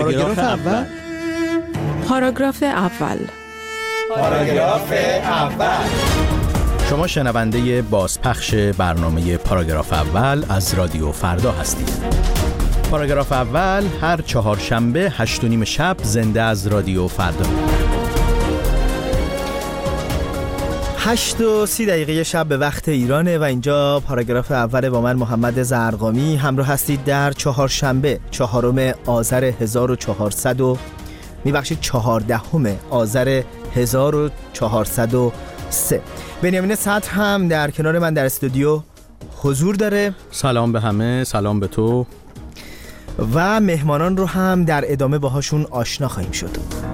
پاراگراف اول. پاراگراف اول. پاراگراف اول. شما شنونده بازپخش برنامه پاراگراف اول از رادیو فردا هستید. پاراگراف اول هر چهارشنبه 8:30 شب زنده از رادیو فردا. 8:30 شب به وقت ایرانه و اینجا پاراگراف اول با من محمد زرقامی همراه هستید در چهارشنبه 4 آذر 14 آذر 1403. بنیامین صدر هم در کنار من در استودیو حضور داره. سلام به همه، سلام به تو. و مهمانان رو هم در ادامه باهاشون آشنا خواهیم شد.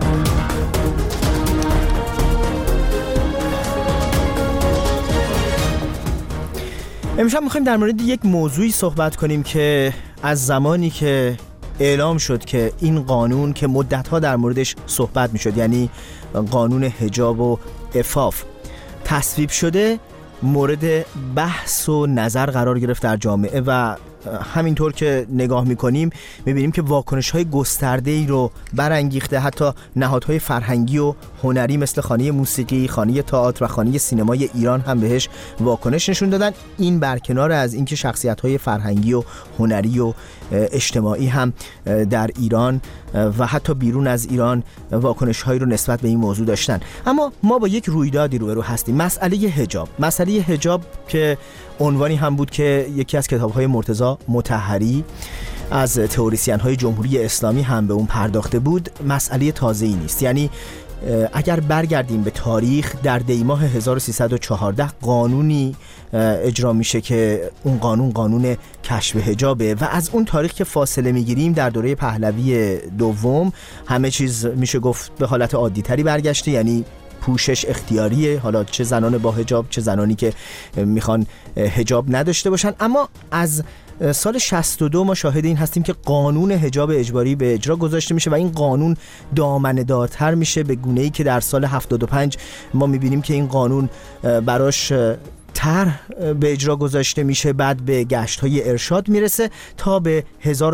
امشب میخوایم در مورد یک موضوعی صحبت کنیم که از زمانی که اعلام شد که این قانون که مدت‌ها در موردش صحبت میشد، یعنی قانون حجاب و عفاف تصویب شده، مورد بحث و نظر قرار گرفت در جامعه و همینطور که نگاه میکنیم میبینیم که واکنش‌های گسترده‌ای رو برانگیخته. حتی نهادهای فرهنگی و هنری مثل خانه موسیقی، خانه تئاتر و خانه سینمای ایران هم بهش واکنش نشون دادن. این برکنار از اینکه شخصیت‌های فرهنگی و هنری و اجتماعی هم در ایران و حتی بیرون از ایران واکنش‌هایی رو نسبت به این موضوع داشتن. اما ما با یک رویدادی روبرو هستیم، مسئله حجاب که عنوانی هم بود که یکی از کتاب‌های مرتضی مطهری از تئوریسین‌های جمهوری اسلامی هم به اون پرداخته بود. مسئله تازه‌ای نیست، یعنی اگر برگردیم به تاریخ، در دیماه 1314 قانونی اجرا میشه که اون قانون کشف حجابه و از اون تاریخ که فاصله میگیریم در دوره پهلوی دوم همه چیز میشه گفت به حالت عادی تری برگشته، یعنی پوشش اختیاریه، حالا چه زنان با حجاب چه زنانی که میخوان حجاب نداشته باشن. اما از سال 62 ما شاهد این هستیم که قانون حجاب اجباری به اجرا گذاشته میشه و این قانون دامنه دارتر میشه به گونه‌ای که در سال 75 ما میبینیم که این قانون براش طرح به اجرا گذاشته میشه، بعد به گشت‌های ارشاد میرسه تا به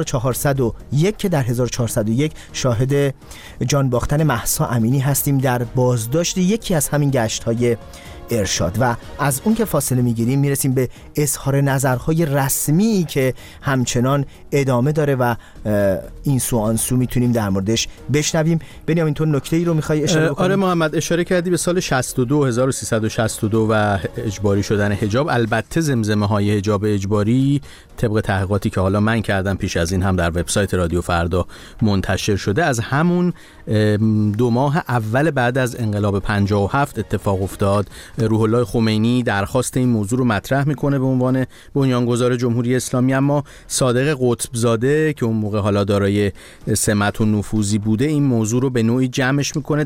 1401 که در 1401 شاهد جان باختن مهسا امینی هستیم در بازداشت یکی از همین گشت‌های ارشاد. و از اون که فاصله میگیریم میرسیم به اظهار نظرهای رسمی که همچنان ادامه داره و این سو آن سو میتونیم در موردش بشنویم. بنیامین تو نکته‌ای رو میخوای اشاره بکنی؟ آره محمد، اشاره کردی به سال 62 1362 و اجباری شدن حجاب. البته زمزمه‌های حجاب اجباری طبق تحقیقاتی که حالا من کردم پیش از این هم در وبسایت رادیو فردا منتشر شده، از همون 2 ماه اول بعد از انقلاب 57 اتفاق افتاد. روح الله خمینی درخواست این موضوع رو مطرح میکنه به عنوان بنیانگذار جمهوری اسلامی، اما صادق قطبزاده که اون موقع حالا دارای سمت و نفوذی بوده این موضوع رو به نوعی جمعش میکنه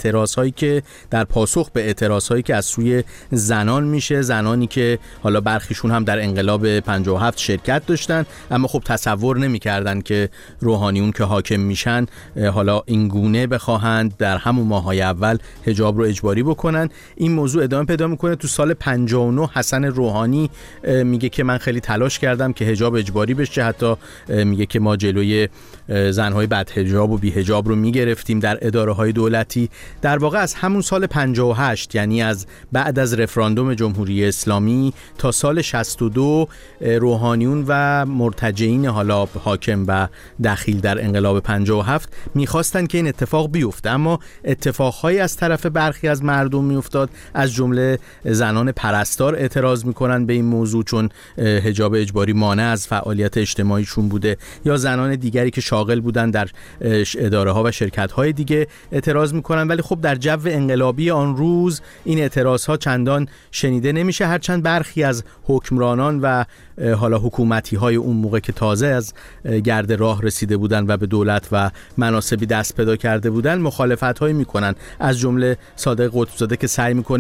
در پاسخ به اعتراضهایی که از سوی زنان میشه، زنانی که حالا برخیشون هم در انقلاب 57 شرکت داشتن اما خب تصور نمیکردن که روحانیون که حاکم میشن حالا این گونه بخواهند در همون ماهای اول حجاب رو اجباری بکنن. این موضوع ادامه پیدا میکنه. تو سال 59 حسن روحانی میگه که من خیلی تلاش کردم که حجاب اجباری بشه، حتی میگه که ما جلوی زنهای بدحجاب و بی‌حجاب رو میگرفتیم در اداره‌های دولتی. در واقع از همون سال 58 یعنی از بعد از رفراندوم جمهوری اسلامی تا سال 62 روحانیون و مرتجعین حالا حاکم و دخیل در انقلاب 57 میخواستن که این اتفاق بیفته، اما اتفاقهایی از طرف برخی از مردم میافتاد، از جمله زنان پرستار اعتراض میکنن به این موضوع چون حجاب اجباری مانع از فعالیت اجتماعیشون بوده، یا زنان دیگری که شاغل بودن در اداره ها و شرکت های دیگه اعتراض میکنن. ولی خب در جو انقلابی آن روز این اعتراض ها چندان شنیده نمیشه، هرچند برخی از حکمرانان و حالا حکومتی های اون موقع که تازه از گرد راه رسیده بودن و به دولت و مناصبی دست پیدا کرده بودن مخالفت هایی میکنن، از جمله صادق قطبزاده که سعی میکنه این موضوع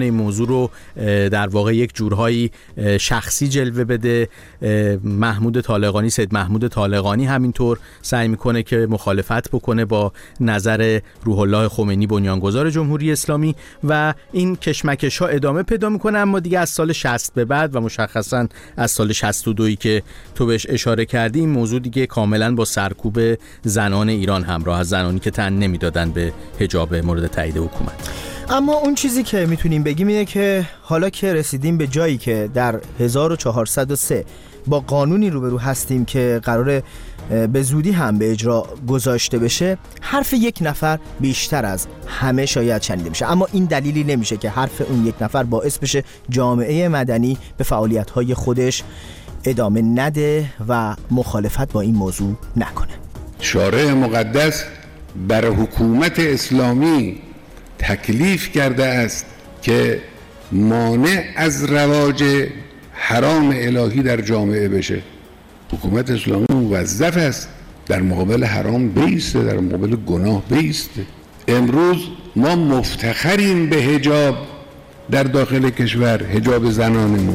موضوع رو در واقع یک جورهایی شخصی جلوه بده. محمود طالقانی، سید محمود طالقانی همینطور سعی میکنه که مخالفت بکنه با نظر روح الله خمینی بنیانگذار جمهوری اسلامی و این کشمکش ها ادامه پیدا میکنه. اما دیگه از سال 60 به بعد و مشخصا از سال 62 که تو بهش اشاره کردی، این موضوع دیگه کاملا با سرکوب زنان ایران همراه، از زنانی که تن نمیدادن به حجاب مورد تایید حکومت. اما اون چیزی که میتونیم بگیم اینه که حالا که رسیدیم به جایی که در 1403 با قانونی روبرو هستیم که قراره به زودی هم به اجرا گذاشته بشه، حرف یک نفر بیشتر از همه شاید شنیده بشه، اما این دلیلی نمیشه که حرف اون یک نفر باعث بشه جامعه مدنی به فعالیت‌های خودش ادامه نده و مخالفت با این موضوع نکنه. شارع مقدس بر حکومت اسلامی تکلیف کرده است که مانع از رواج حرام الهی در جامعه بشه. حکومت اسلامی موظف است در مقابل حرام بیسته، در مقابل گناه بیسته. امروز ما مفتخریم به حجاب در داخل کشور، حجاب زنانمون.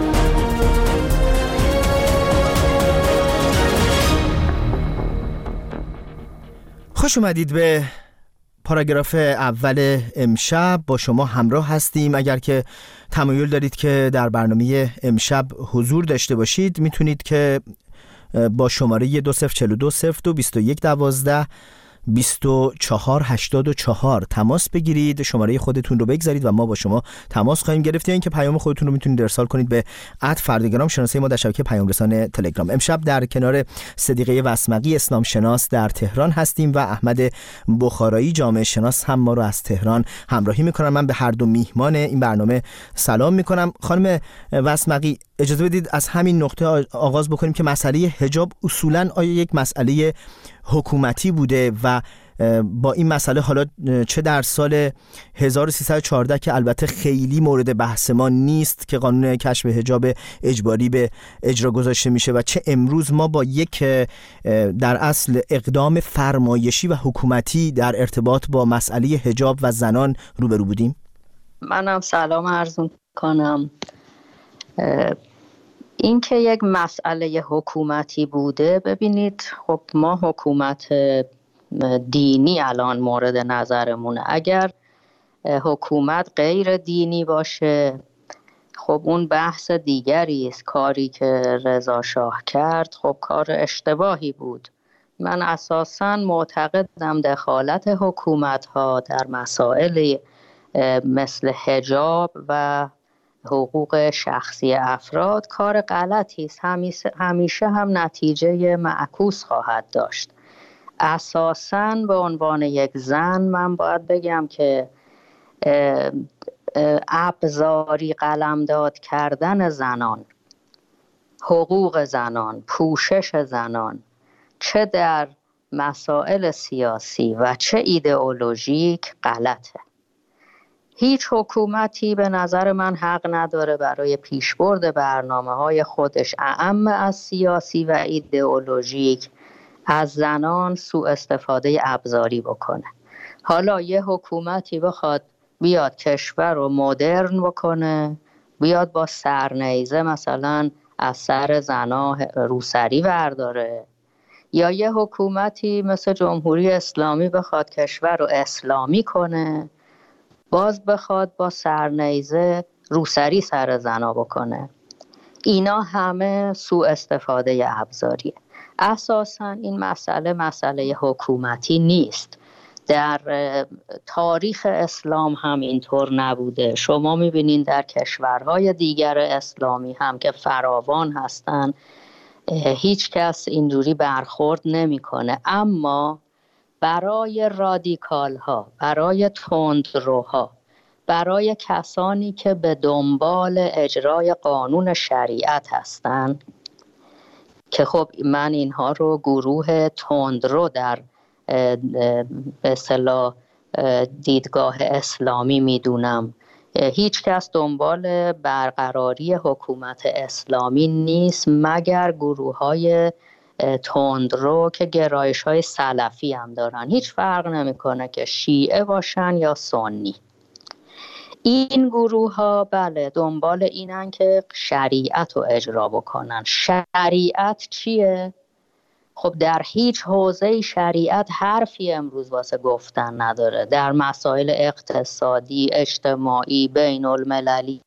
خوش اومدید به پاراگراف اول امشب. با شما همراه هستیم. اگر که تمایل دارید که در برنامه امشب حضور داشته باشید، میتونید که با شماره 2042022112 2484 تماس بگیرید، شماره خودتون رو بگذارید و ما با شما تماس خواهیم گرفت، یا اینکه پیام خودتون رو میتونید ارسال کنید به @فردگرام، شناسه ما در شبکه پیام رسان تلگرام. امشب در کنار صدیقه وسمقی اسلام شناس در تهران هستیم و احمد بخارایی جامعه شناس هم ما رو از تهران همراهی میکنن. من به هر دو میهمان این برنامه سلام میکنم. خانم وسمقی، اجازه بدید از همین نقطه آغاز بکنیم که مسئله حجاب اصولاً آیا یک مسئله حکومتی بوده و با این مسئله حالا چه در سال 1314 که البته خیلی مورد بحث ما نیست که قانون کشف حجاب اجباری به اجرا گذاشته میشه، و چه امروز ما با یک در اصل اقدام فرمایشی و حکومتی در ارتباط با مسئله حجاب و زنان روبرو بودیم؟ منم سلام عرض کنم. این که یک مسئله حکومتی بوده، ببینید خب ما حکومت دینی الان مورد نظرمونه. اگر حکومت غیر دینی باشه خب اون بحث دیگری است. کاری که رضا شاه کرد خب کار اشتباهی بود. من اساساً معتقدم دخالت حکومت‌ها در مسائل مثل حجاب و حقوق شخصی افراد کار غلطی است. همیشه هم نتیجه معکوس خواهد داشت. اساساً به عنوان یک زن من باید بگم که ابزاری قلمداد کردن زنان، حقوق زنان، پوشش زنان، چه در مسائل سیاسی و چه ایدئولوژیک غلطه. هیچ حکومتی به نظر من حق نداره برای پیشبرد برنامه‌های خودش اعم از سیاسی و ایدئولوژیک از زنان سوء استفاده ابزاری بکنه. حالا یه حکومتی بخواد بیاد کشور رو مدرن بکنه، بیاد با سرنیزه مثلا از سر زنا روسری برداره، یا یه حکومتی مثل جمهوری اسلامی بخواد کشور رو اسلامی کنه، باز بخواد با سرنیزه روسری سر زنا بکنه، اینا همه سوء استفاده ابزاریه. اساساً این مسئله حکومتی نیست. در تاریخ اسلام هم اینطور نبوده. شما میبینین در کشورهای دیگر اسلامی هم که فراوان هستن هیچ کس اینجوری برخورد نمیکنه. اما برای رادیکال ها، برای تندروها، برای کسانی که به دنبال اجرای قانون شریعت هستند، که خب من اینها رو گروه تندرو در به اصطلاح دیدگاه اسلامی میدونم. هیچ کس دنبال برقراری حکومت اسلامی نیست مگر گروه های تندرو که گرایش های سلفی هم دارن. هیچ فرق نمیکنه که شیعه باشن یا سنی. این گروه ها بله دنبال اینن که شریعت رو اجرا بکنن. شریعت چیه؟ خب در هیچ حوزه شریعت حرفی امروز واسه گفتن نداره. در مسائل اقتصادی، اجتماعی، بین المللی،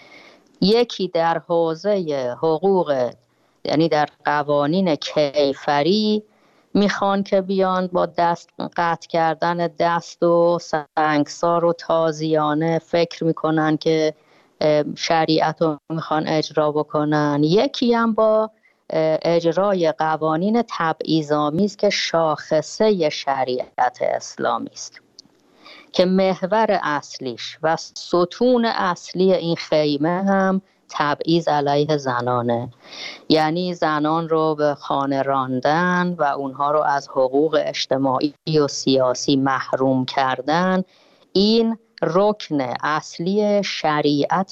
یکی در حوزه حقوق، یعنی در قوانین کیفری میخوان که بیان با دست قطع کردن دست و سنگسار و تازیانه فکر میکنن که شریعت رو میخوان اجرا بکنن. یکی هم با اجرای قوانین تبعیض‌آمیز که شاخصه شریعت اسلامی است که محور اصلیش و ستون اصلی این خیمه هم تبعیض علیه زنانه، یعنی زنان رو به خانه راندن و اونها رو از حقوق اجتماعی و سیاسی محروم کردن. این رکن اصلی شریعت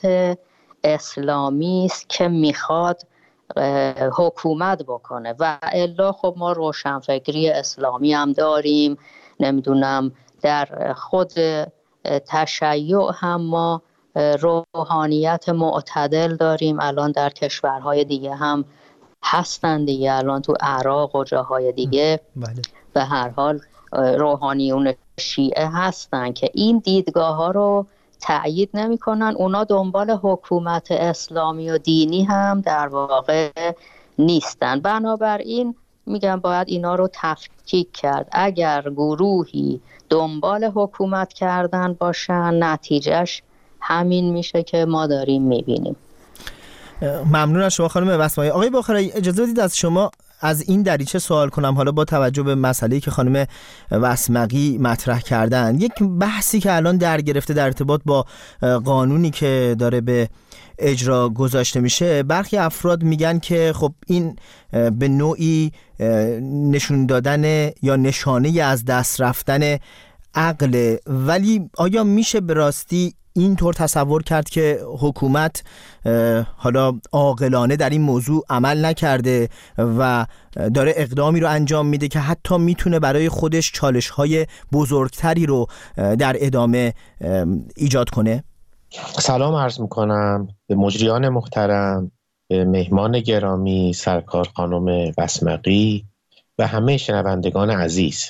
اسلامی است که میخواد حکومت بکنه و الا خب ما روشنفکری اسلامی هم داریم. نمیدونم در خود تشیع هم ما روحانیت معتدل داریم. الان در کشورهای دیگه هم هستن دیگه، الان تو عراق و جاهای دیگه به هر حال روحانیون شیعه هستن که این دیدگاه ها رو تأیید نمی کنن. اونا دنبال حکومت اسلامی و دینی هم در واقع نیستن. بنابراین میگم باید اینا رو تفکیک کرد. اگر گروهی دنبال حکومت کردن باشن نتیجهش همین میشه که ما داریم میبینیم. ممنون از شما خانم وسمایی. آقای باخرایی اجازه بدید از شما از این دریچه سوال کنم، حالا با توجه به مسئله‌ای که خانم وسمقی مطرح کردن. یک بحثی که الان در گرفته در ارتباط با قانونی که داره به اجرا گذاشته میشه، برخی افراد میگن که خب این به نوعی نشون دادن یا نشانه از دست رفتن عقل، ولی آیا میشه به راستی اینطور تصور کرد که حکومت حالا عاقلانه در این موضوع عمل نکرده و داره اقدامی رو انجام میده که حتی میتونه برای خودش چالش‌های بزرگتری رو در ادامه ایجاد کنه؟ سلام عرض میکنم به مجریان محترم، به مهمان گرامی سرکار خانم وسمقی و همه شنوندگان عزیز.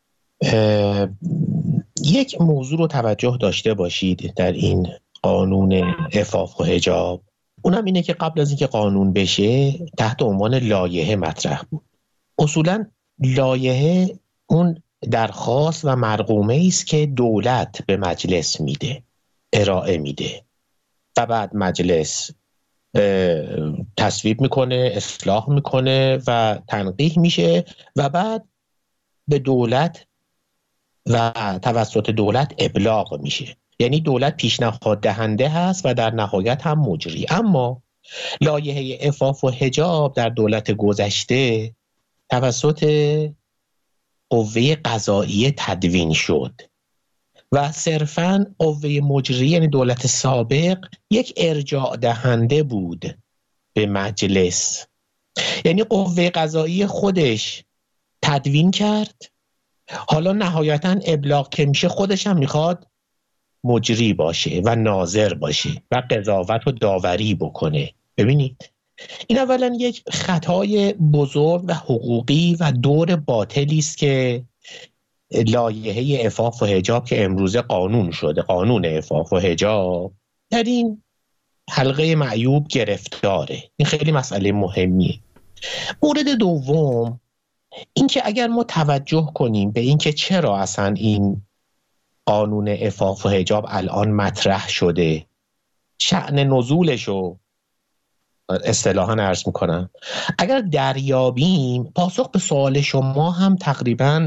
یک موضوع رو توجه داشته باشید در این قانون عفاف و حجاب. اونم اینه که قبل از اینکه قانون بشه تحت عنوان لایحه مطرح بود. اصولا لایحه اون درخواست و مرقومه است که دولت به مجلس میده، ارائه میده و بعد مجلس تصویب میکنه، اصلاح میکنه و تنقیح میشه و بعد به دولت و توسط دولت ابلاغ میشه. یعنی دولت پیشنهاد دهنده هست و در نهایت هم مجری. اما لایحه عفاف و حجاب در دولت گذشته توسط قوه قضاییه تدوین شد و صرفاً قوه مجری یعنی دولت سابق یک ارجاع دهنده بود به مجلس. یعنی قوه قضاییه خودش تدوین کرد، حالا نهایتاً ابلاغ که میشه خودش هم میخواد مجری باشه و ناظر باشه و قضاوت و داوری بکنه. ببینید این اولا یک خطای بزرگ و حقوقی و دور باطلی است که لایحه عفاف و حجاب که امروزه قانون شده، قانون عفاف و حجاب، در این حلقه معیوب گرفتاره. این خیلی مسئله مهمیه. مورد دوم این که اگر ما توجه کنیم به این که چرا اصلا این قانون عفاف و حجاب الان مطرح شده، شأن نزولشو اصطلاحاً عرض میکنم، اگر دریابیم پاسخ به سوال شما هم تقریباً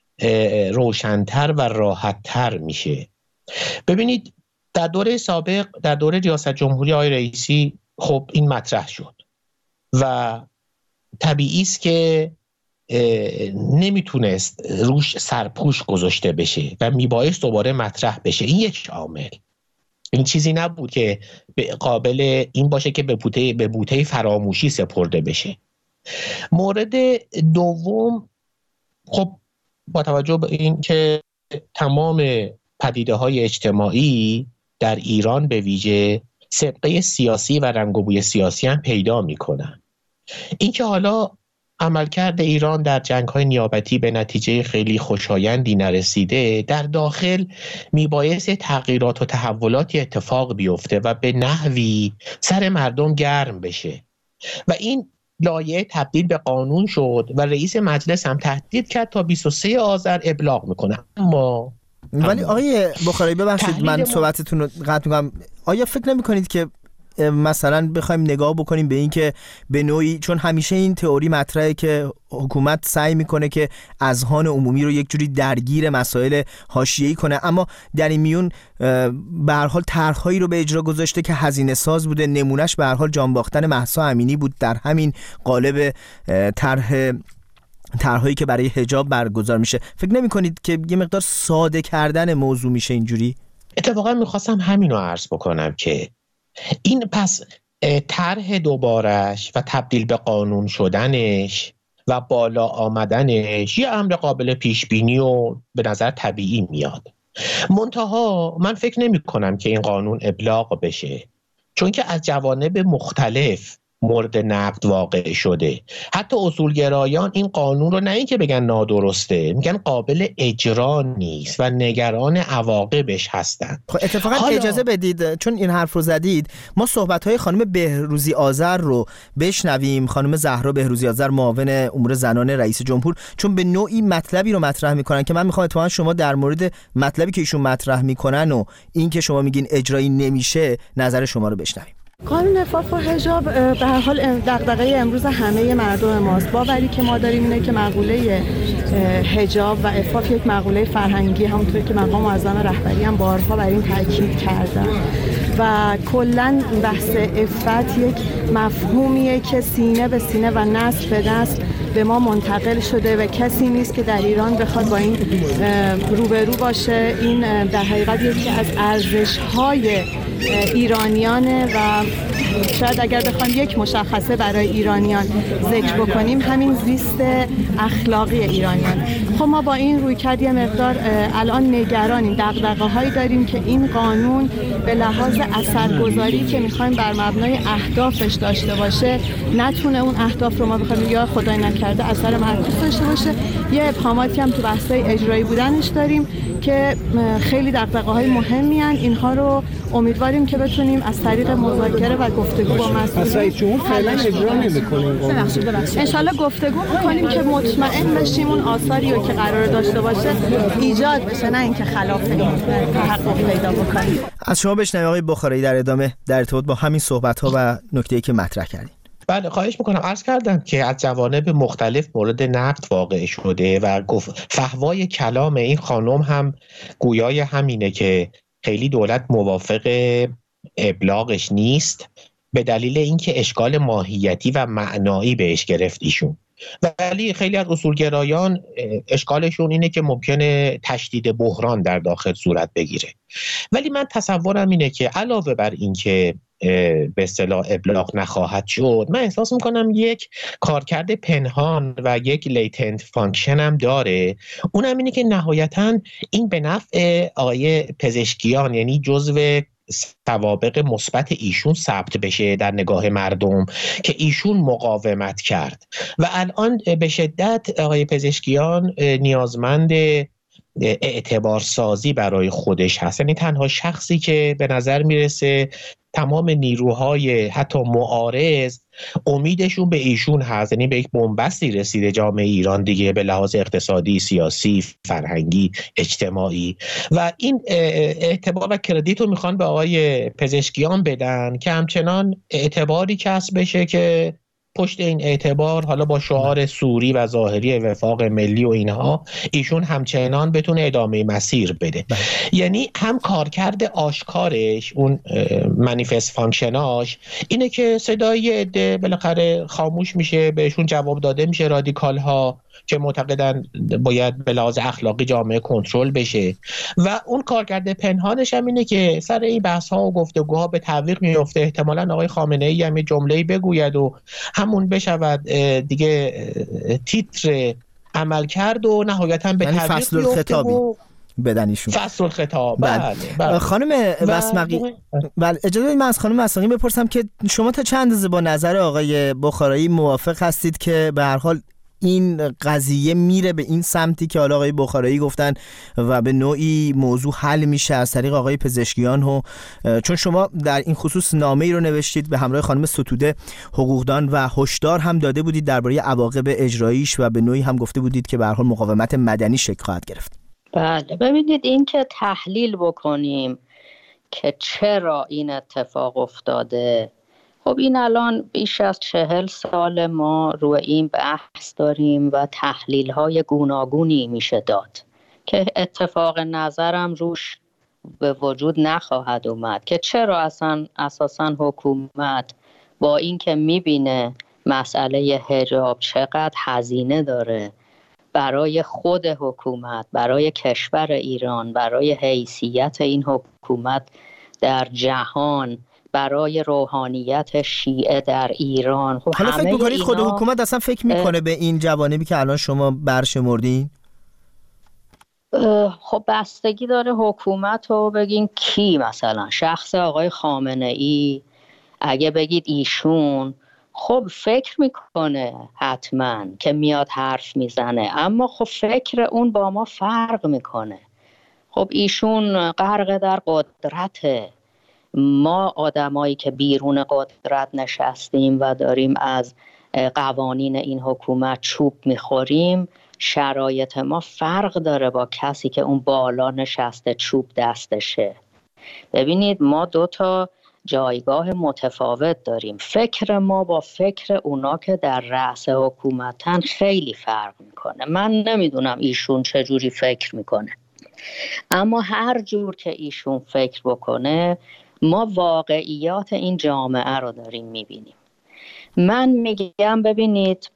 روشن‌تر و راحت‌تر میشه. ببینید در دوره سابق، در دوره ریاست جمهوری آقای رئیسی، خب این مطرح شد و طبیعی است که نمیتونست روش سرپوش گذاشته بشه و میبایست دوباره مطرح بشه. این یک عامل. این چیزی نبود که قابل این باشه که به بوته فراموشی سپرده بشه. مورد دوم، خب با توجه به این که تمام پدیده‌های اجتماعی در ایران به ویژه سابقه سیاسی و رنگ و بوی سیاسی هم پیدا میکنن. اینکه حالا عملکرد ایران در جنگ‌های نیابتی به نتیجه خیلی خوشایندی نرسیده، در داخل میبایست تغییرات و تحولاتی اتفاق بیفته و به نحوی سر مردم گرم بشه و این لایحه تبدیل به قانون شد و رئیس مجلس هم تهدید کرد تا 23 آذر ابلاغ میکنه. ولی آقای بخاری ببخشید من صحبتتون رو قطع میکنم، آیا فکر نمی کنید که مثلا بخوایم نگاه بکنیم به این که به نوعی، چون همیشه این تئوری مطرحه که حکومت سعی میکنه که اذهان عمومی رو یک جوری درگیر مسائل حاشیه‌ای کنه، اما در این میون به هر حال طرح‌هایی رو به اجرا گذاشته که هزینه ساز بوده. نمونهش به هر حال جان باختن مهسا امینی بود در همین قالب طرح‌هایی که برای حجاب برگزار میشه. فکر نمی‌کنید که یه مقدار ساده کردن موضوع میشه اینجوری؟ اتفاقا میخواستم همینو عرض بکنم که این پس طرح دوبارش و تبدیل به قانون شدنش و بالا آمدنش یه امر قابل پیش بینی و به نظر طبیعی میاد. منتها من فکر نمی کنم که این قانون ابلاغ بشه، چون که از جوانب مختلف مورد نقد واقع شده. حتی اصولگرایان این قانون رو نه اینکه بگن نادرسته، میگن قابل اجرا نیست و نگران عواقبش هستن. خب اتفاقا اجازه بدید چون این حرف رو زدید ما صحبت‌های خانم بهروزی آذر رو بشنویم. خانم زهرا بهروزی آذر، معاون امور زنان رئیس جمهور، چون به نوعی مطلبی رو مطرح میکنن که من میخوام اتفاقا شما در مورد مطلبی که ایشون مطرح میکنن و این که شما میگین اجرایی نمیشه نظر شما رو بشنویم. قانون عفاف و حجاب به هر حال دغدغه امروز همه مردم ماست. باوری که ما داریم اینه که مقوله حجاب و عفاف یک مقوله فرهنگی، همونطور که مقام معظم رهبری هم بارها بر این تاکید کردن و کلاً بحث عفت یک مفهومیه که سینه به سینه و نسل به نسل به ما منتقل شده و کسی نیست که در ایران بخواد با این روبرو باشه. این در حقیقت یکی از ارزش‌های ایرانیانه و شاید اگر بخوایم یک مشخصه برای ایرانیان ذکر بکنیم همین زیست اخلاقی ایرانیان. خب ما با این رویکرد یه مقدار الان نگرانیم، دغدغه‌هایی داریم که این قانون به لحاظ اثرگذاری که می‌خوایم بر مبنای اهدافش داشته باشه نتونه اون اهداف رو ما بخوایم یا خدای نکرده اثر معکوس داشته باشه. یه ابهاماتی هم تو بحث‌های اجرایی بودنش داریم که خیلی دغدغه‌های مهمی ان. اینها رو امیدواریم که بتونیم از طریق مذاکره و گفتگو با مسئولین فعلا اجرا نمی‌کنیم. ان شاءالله گفتگو می‌کنیم که مطمئن بشیم اون آثاری رو که قرار داشته باشه ایجاد بشه، نه اینکه خلاف تحقق پیدا بکنیم. از شما بشنویم آقای بخاری در ادامه در ارتباط با همین صحبت‌ها و نکته‌ای که مطرح کردین. بله خواهش میکنم. عرض کردم که از جوانب مختلف مورد نقد واقع شده و فحوای کلام این خانم هم گویای همینه که خیلی دولت موافق ابلاغش نیست به دلیل اینکه اشکال ماهیتی و معنایی بهش گرفت ایشون. ولی خیلی از اصولگرایان اشکالشون اینه که ممکنه تشدید بحران در داخل صورت بگیره. ولی من تصورم اینه که علاوه بر اینکه به اصطلاح ابلاغ نخواهد شد، من احساس میکنم یک کارکرد پنهان و یک لیتنت فانکشن هم داره. اونم اینه که نهایتاً این به نفع آقای پزشکیان، یعنی جزو سوابق مثبت ایشون ثبت بشه در نگاه مردم که ایشون مقاومت کرد و الان به شدت آقای پزشکیان نیازمند اعتبار سازی برای خودش هست. یعنی تنها شخصی که به نظر میرسه تمام نیروهای حتی معارض امیدشون به ایشون هست، یعنی به یک بنبستی رسیده جامعه ایران دیگه به لحاظ اقتصادی، سیاسی، فرهنگی، اجتماعی و این اعتبار و کردیت رو میخوان به آقای پزشکیان بدن که همچنان اعتباری کسب بشه که پشت این اعتبار حالا با شعار سوری و ظاهری وفاق ملی و اینها ایشون همچنان بتونه ادامه مسیر بده. یعنی هم کارکرد آشکارش، اون منیفست فانکشناش اینه که صدای عده بالاخره خاموش میشه، بهشون جواب داده میشه، رادیکال ها که معتقدن باید به لحاظ اخلاقی جامعه کنترل بشه و اون کارکرد پنهانش هم اینه که سر این بحث ها و گفتگوها به تعویق میفته. احتمالاً آقای خامنه ای هم جمله‌ای بگوید و همون بشود دیگه تیتر عمل کرد و نهایتاً به تعویق میفته بدن ایشون. فصل الخطاب. بله. خانم وسمقی، بله اجازه بدید من از خانم وسمقی بپرسم که شما تا چند اندازه با نظر آقای بخارایی موافق هستید که به هر حال این قضیه میره به این سمتی که حالا آقای بخارایی گفتن و به نوعی موضوع حل میشه از طریق آقای پزشکیان چون شما در این خصوص نامه‌ای رو نوشتید به همراه خانم ستوده حقوقدان و هشدار هم داده بودید درباره عواقب اجراییش و به نوعی هم گفته بودید که به هر حال مقاومت مدنی شکل خواهد گرفت. بله ببینید این که تحلیل بکنیم که چرا این اتفاق افتاده، خب این الان بیش از 40 سال ما روی این بحث داریم و تحلیل‌های گوناگونی میشه داد که اتفاق نظرم روش به وجود نخواهد اومد که چرا اساساً حکومت با این که میبینه مسئله حجاب چقدر هزینه داره برای خود حکومت، برای کشور ایران، برای حیثیت این حکومت در جهان، برای روحانیت شیعه در ایران. خب حالا فکر می‌کنید خود حکومت اصلا فکر میکنه به این جوانبی که الان شما برشمردین؟ خب بستگی داره حکومت رو بگین کی، مثلا شخص آقای خامنه‌ای اگه بگید ایشون، خب فکر میکنه حتما که میاد حرف میزنه، اما خب فکر اون با ما فرق میکنه. خب ایشون غرق در قدرته، ما آدمایی که بیرون قدرت نشستیم و داریم از قوانین این حکومت چوب میخوریم، شرایط ما فرق داره با کسی که اون بالا نشسته چوب دستشه. ببینید ما 2 تا جایگاه متفاوت داریم، فکر ما با فکر اونا که در رأس حکومتن خیلی فرق میکنه. من نمیدونم ایشون چجوری فکر میکنه، اما هر جور که ایشون فکر بکنه ما واقعیات این جامعه رو داریم میبینیم. من میگم ببینید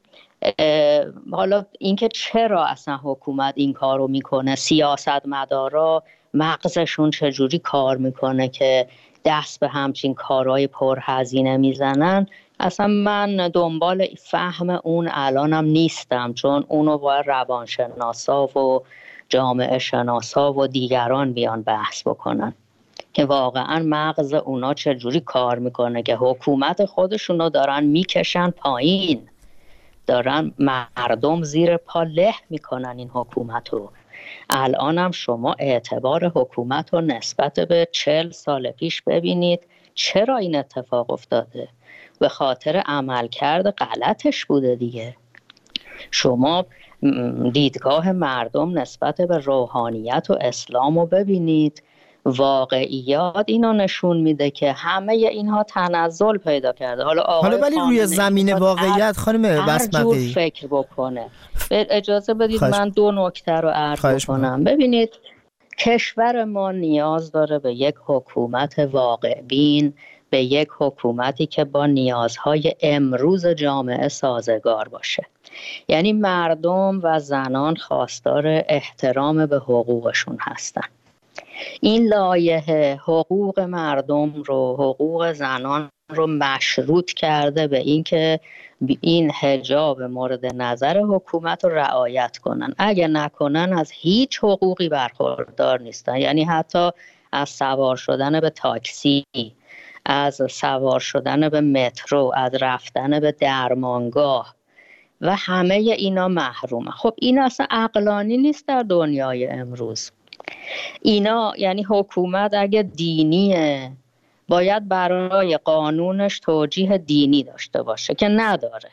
حالا اینکه چرا اصلا حکومت این کار رو میکنه، سیاستمدارا مغزشون چجوری کار میکنه که دست به همچین کارهای پرهزینه میزنن، اصلا من دنبال فهم اون الانم نیستم، چون اونو باید روانشناسا و جامعه شناسا و دیگران بیان بحث بکنن که واقعا مغز اونا چجوری کار میکنه که حکومت خودشونو دارن میکشن پایین، دارن مردم زیر پا له میکنن این حکومت رو. الان هم شما اعتبار حکومت رو نسبت به 40 سال پیش ببینید چرا این اتفاق افتاده، به خاطر عملکرد غلطش بوده دیگه. شما دیدگاه مردم نسبت به روحانیت و اسلام رو ببینید، واقعیات اینو نشون میده که همه اینها تنزل پیدا کرده. حالا ولی روی زمین واقعیت خانم وسمقی فکر بکنه. اجازه بدید من 2 نکته رو عرض کنم. ببینید کشور ما نیاز داره به یک حکومت واقع بین، به یک حکومتی که با نیازهای امروز جامعه سازگار باشه. یعنی مردم و زنان خواستار احترام به حقوقشون هستن. این لایحه حقوق مردم رو، حقوق زنان رو مشروط کرده به اینکه این حجاب مورد نظر حکومت رو رعایت کنن. اگه نکنن از هیچ حقوقی برخوردار نیستن. یعنی حتی از سوار شدن به تاکسی، از سوار شدن به مترو، از رفتن به درمانگاه و همه اینا محرومه. خب این اصلا عقلانی نیست در دنیای امروز. اینا یعنی حکومت اگه دینیه باید برای قانونش توجیه دینی داشته باشه که نداره.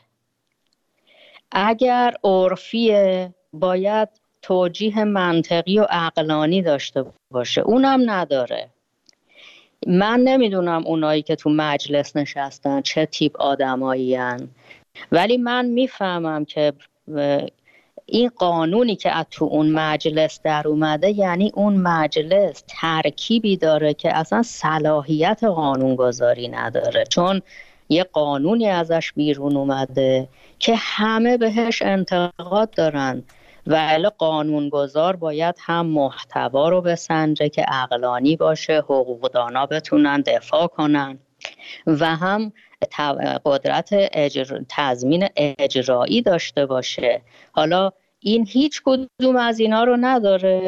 اگر عرفیه باید توجیه منطقی و عقلانی داشته باشه، اونم نداره. من نمیدونم اونایی که تو مجلس نشستن چه تیپ آدمایی هن، ولی من میفهمم که این قانونی که از تو اون مجلس در اومده، یعنی اون مجلس ترکیبی داره که اصلا صلاحیت قانونگذاری نداره، چون یه قانونی ازش بیرون اومده که همه بهش انتقاد دارن و الا قانونگذار باید هم محتوا رو بسنجه که عقلانی باشه، حقوقدانا بتونن دفاع کنن و هم قدرت تضمین اجرایی داشته باشه. حالا این هیچ کدوم از اینا رو نداره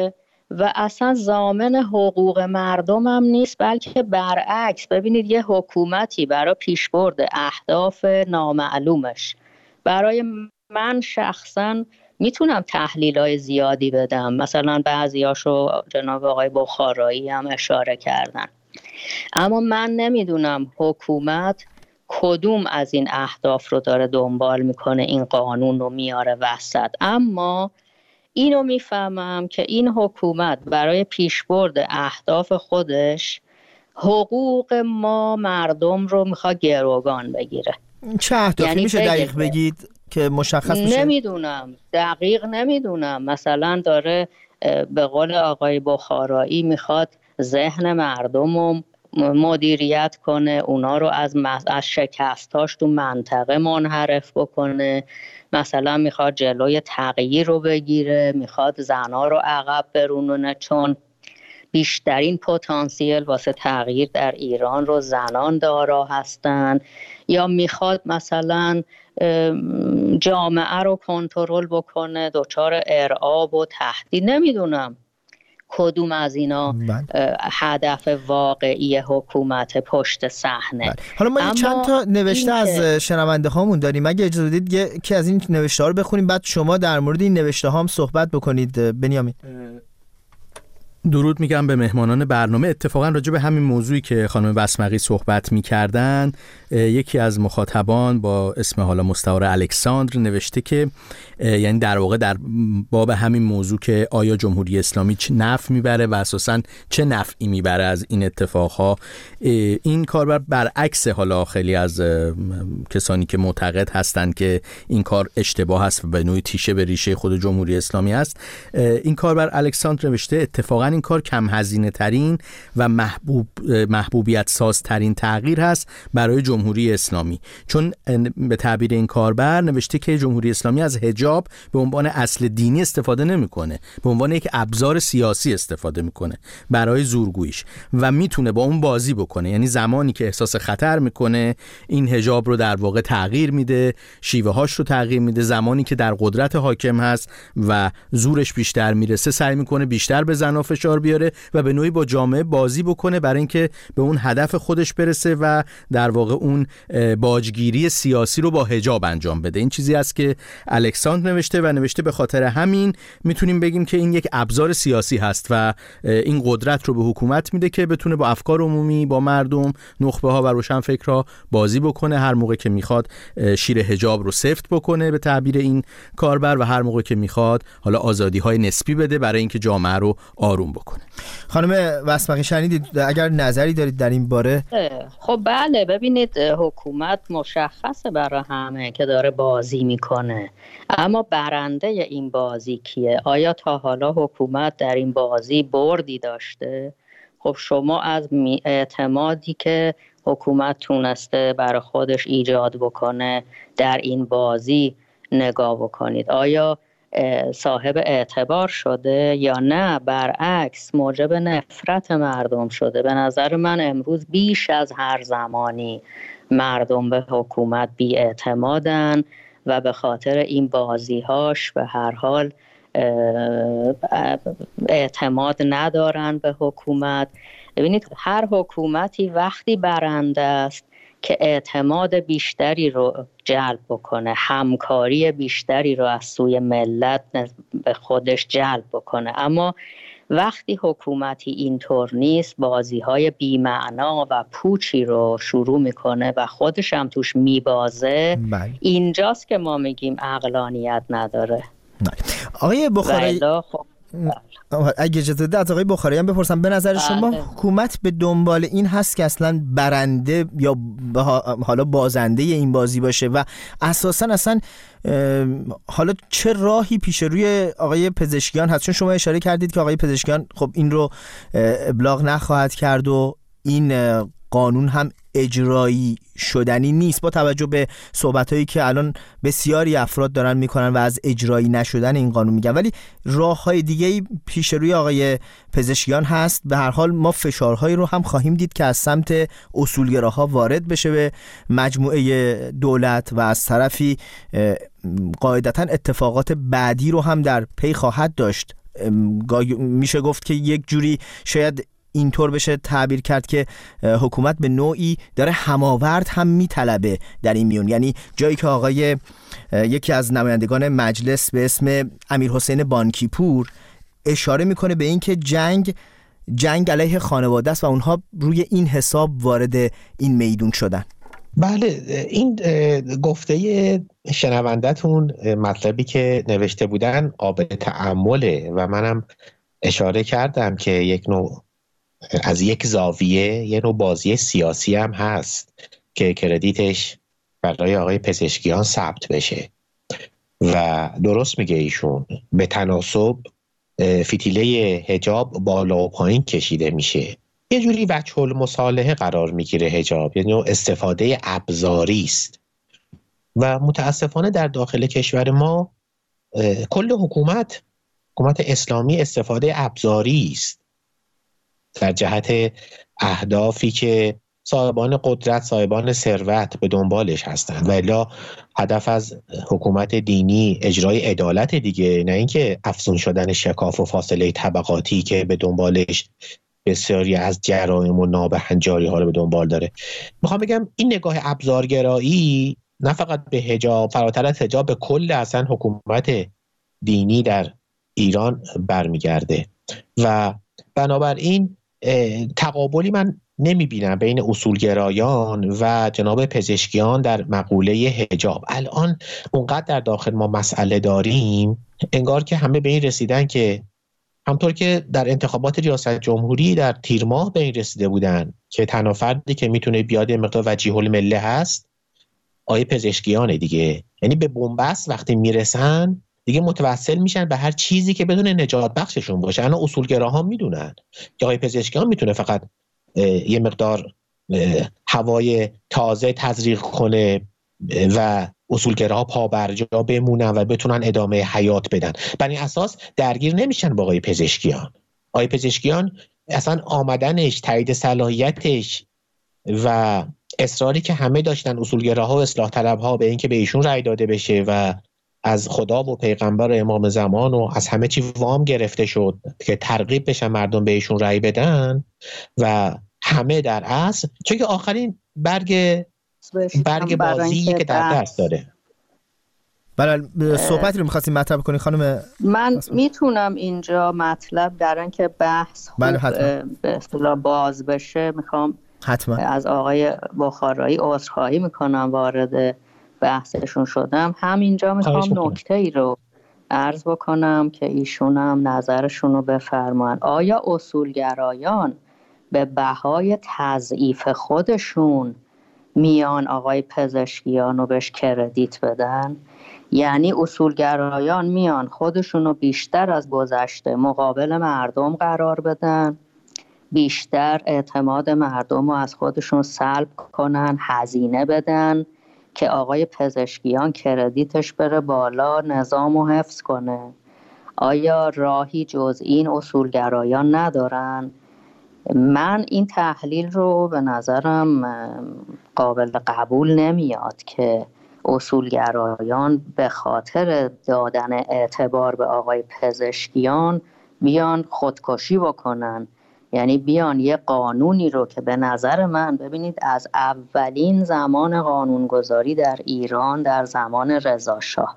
و اصلا ضامن حقوق مردم هم نیست، بلکه برعکس. ببینید یه حکومتی برای پیشبرد اهداف نامعلومش، برای من شخصا میتونم تحلیل‌های زیادی بدم، مثلا بعضیاشو جناب آقای بخارایی هم اشاره کردن، اما من نمیدونم حکومت کدوم از این اهداف رو داره دنبال میکنه، این قانون رو میاره وسط. اما اینو میفهمم که این حکومت برای پیشبرد اهداف خودش حقوق ما مردم رو میخواد گروگان بگیره. چه اهدافی یعنی میشه دقیق بگید که مشخص بشه؟ نمیدونم، دقیق نمیدونم. مثلا داره به قول آقای بخارایی میخواد ذهن مردم رو مدیریت کنه، اونا رو از شکستاش تو منطقه منحرف بکنه، مثلا میخواد جلوی تغییر رو بگیره، میخواد زنا رو عقب برونونه، چون بیشترین پتانسیل واسه تغییر در ایران رو زنان دارا هستن، یا میخواد مثلا جامعه رو کنترل بکنه، دچار ارعاب و تهدید. نمیدونم کدوم از اینا هدف واقعی حکومت پشت صحنه. حالا ما چند تا نوشته از شنونده هامون داریم، اگه اجازه بدید یکی از این نوشته ها رو بخونیم، بعد شما در مورد این نوشته ها هم صحبت بکنید. بنیامین. درود میگم به مهمانان برنامه. اتفاقا راجع به همین موضوعی که خانم بسمقی صحبت میکردن، یکی از مخاطبان با اسم حالا مستعار الکساندر نوشته که یعنی در واقع در باب همین موضوع که آیا جمهوری اسلامی چه نفع میبره و اساساً چه نفعی میبره از این اتفاقها، این کار برعکس حالا خیلی از کسانی که معتقد هستند که این کار اشتباه است و به نوعی تیشه به ریشه خود جمهوری اسلامی است. این کار بر الکساندر نوشته اتفاقاً این کار کم هزینه ترین و محبوبیت ساز ترین تغییر هست برای جمهوری اسلامی، چون به تعبیر این کاربر نوشته که جمهوری اسلامی از حجاب به عنوان اصل دینی استفاده نمیکنه، به عنوان یک ابزار سیاسی استفاده میکنه برای زورگوییش و میتونه با اون بازی بکنه. یعنی زمانی که احساس خطر میکنه این حجاب رو در واقع تغییر میده، شیوه هاش رو تغییر میده، زمانی که در قدرت حاکم هست و زورش بیشتر میرسه سعی میکنه بیشتر به زنا فشار بیاره و به نوعی با جامعه بازی بکنه برای اینکه به اون هدف خودش برسه و در واقع اون باجگیری سیاسی رو با حجاب انجام بده. این چیزی است که الکساندر نوشته و نوشته به خاطر همین میتونیم بگیم که این یک ابزار سیاسی هست و این قدرت رو به حکومت میده که بتونه با افکار عمومی، با مردم، نخبه ها و روشنفکرها بازی بکنه، هر موقع که میخواد شیر حجاب رو سفت بکنه به تعبیر این کاربر و هر موقع که میخواد حالا آزادی های نسبی بده برای اینکه جامعه رو آروم بکنه. خانم بسمقی شنیدید، اگر نظری دارید در این باره؟ خب بله، ببینید حکومت مشخصه برای همه که داره بازی میکنه، اما برنده این بازی کیه؟ آیا تا حالا حکومت در این بازی بردی داشته؟ خب شما از اعتمادی که حکومت تونسته برای خودش ایجاد بکنه در این بازی نگاه بکنید. آیا صاحب اعتبار شده یا نه برعکس موجب نفرت مردم شده؟ به نظر من امروز بیش از هر زمانی مردم به حکومت بی اعتمادن و به خاطر این بازی‌هاش به هر حال اعتماد ندارن به حکومت. ببینید هر حکومتی وقتی برنده است که اعتماد بیشتری رو جلب بکنه، همکاری بیشتری رو از سوی ملت به خودش جلب بکنه. اما وقتی حکومتی اینطور نیست، بازی‌های بی‌معنا و پوچی رو شروع میکنه و خودش هم توش میبازه، اینجاست که ما میگیم عقلانیت نداره. آقای بخارایی، اگه اجازه بدید از آقای بخارایی هم بپرسم، به نظر شما حکومت به دنبال این هست که اصلا برنده یا حالا بازنده این بازی باشه و اساسا اصلا حالا چه راهی پیش روی آقای پزشکیان هست؟ چون شما اشاره کردید که آقای پزشکیان خب این رو ابلاغ نخواهد کرد و این قانون هم اجرایی شدنی نیست، با توجه به صحبت‌هایی که الان بسیاری افراد دارن میکنن و از اجرایی نشدن این قانون میگن، ولی راه‌های دیگه‌ای پیش روی آقای پزشکیان هست. به هر حال ما فشارهایی رو هم خواهیم دید که از سمت اصولگراها وارد بشه به مجموعه دولت و از طرفی قاعدتاً اتفاقات بعدی رو هم در پی خواهد داشت. میشه گفت که یک جوری شاید اینطور بشه تعبیر کرد که حکومت به نوعی داره هماورد هم میطلبه در این میون. یعنی جایی که آقای یکی از نمایندگان مجلس به اسم امیرحسین بانکیپور اشاره میکنه به این که جنگ علیه خانواده است و اونها روی این حساب وارد این میدون شدن. بله، این گفته شنوندتون مطلبی که نوشته بودن قابل تأمله و منم اشاره کردم که یک نوع از یک زاویه یه نوع بازی سیاسی هم هست که کردیتش برای آقای پزشکیان ثبت بشه و درست میگه ایشون، به تناسب فتیله حجاب بالا و پایین کشیده میشه، یه جوری وجه المصالحه قرار میگیره حجاب، یعنی استفاده ابزاری است و متاسفانه در داخل کشور ما کل حکومت اسلامی استفاده ابزاری است در جهت اهدافی که صاحبان قدرت، صاحبان ثروت به دنبالش هستند و الا هدف از حکومت دینی اجرای عدالت دیگه، نه اینکه افزون شدن شکاف و فاصله طبقاتی که به دنبالش بسیاری از جرایم و نابهنجاری ها رو به دنبال داره. میخوام بگم این نگاه ابزارگرایی نه فقط به حجاب، فراتر از حجاب به کل اصلا حکومت دینی در ایران برمیگرده و بنابراین تقابلی من نمیبینم بین اصولگرایان و جناب پزشکیان در مقوله حجاب. الان اونقدر در داخل ما مسئله داریم، انگار که همه به این رسیدن که همطور که در انتخابات ریاست جمهوری در تیر ماه به این رسیده بودن که تنها فردی که میتونه بیاد مقدار وجیه المله هست آیه پزشکیانه دیگه. یعنی به بنبست وقتی میرسن دیگه متوسل میشن به هر چیزی که بدون نجات بخششون باشه. انا اصولگراها میدونن که آیه پزشکیان میتونه فقط یه مقدار هوای تازه تزریق کنه و اصولگراها پا برجا بمونن و بتونن ادامه حیات بدن. بر این اساس درگیر نمیشن با آقای پزشکیان. آقای پزشکیان اصلا آمدنش، تایید صلاحیتش و اصراری که همه داشتن اصولگراها و اصلاح طلبها به اینکه به ایشون رأی داده بشه و از خدا و پیغمبر و امام زمان و از همه چی وام گرفته شد که ترغیب بشن مردم به ایشون رأی بدن و همه در اصل چون که آخرین برگ بازی که در دست داره. بله، صحبتی رو می‌خواستیم مطرح کنی خانم؟ من میتونم اینجا مطلب در این که بحث خوب به اصطلاح باز بشه میخوام حتما از آقای بخارایی عذرخواهی میکنم وارد بحثشون شدم. همینجا میخوام نکته ای رو عرض بکنم که ایشون هم نظرشون رو بفرمان. آیا اصولگرایان به بهای تضعیف خودشون میان آقای پزشکیان رو بهش کردیت بدن؟ یعنی اصولگرایان میان خودشون رو بیشتر از گذشته مقابل مردم قرار بدن، بیشتر اعتماد مردم رو از خودشون سلب کنن، هزینه بدن که آقای پزشکیان کردیتش بره بالا، نظام رو حفظ کنه. آیا راهی جز این اصولگرایان ندارن؟ من این تحلیل رو به نظرم قابل قبول نمیاد که اصولگرایان به خاطر دادن اعتبار به آقای پزشکیان بیان خودکشی بکنن. یعنی بیان یه قانونی رو که به نظر من، ببینید از اولین زمان قانونگذاری در ایران در زمان رضاشاه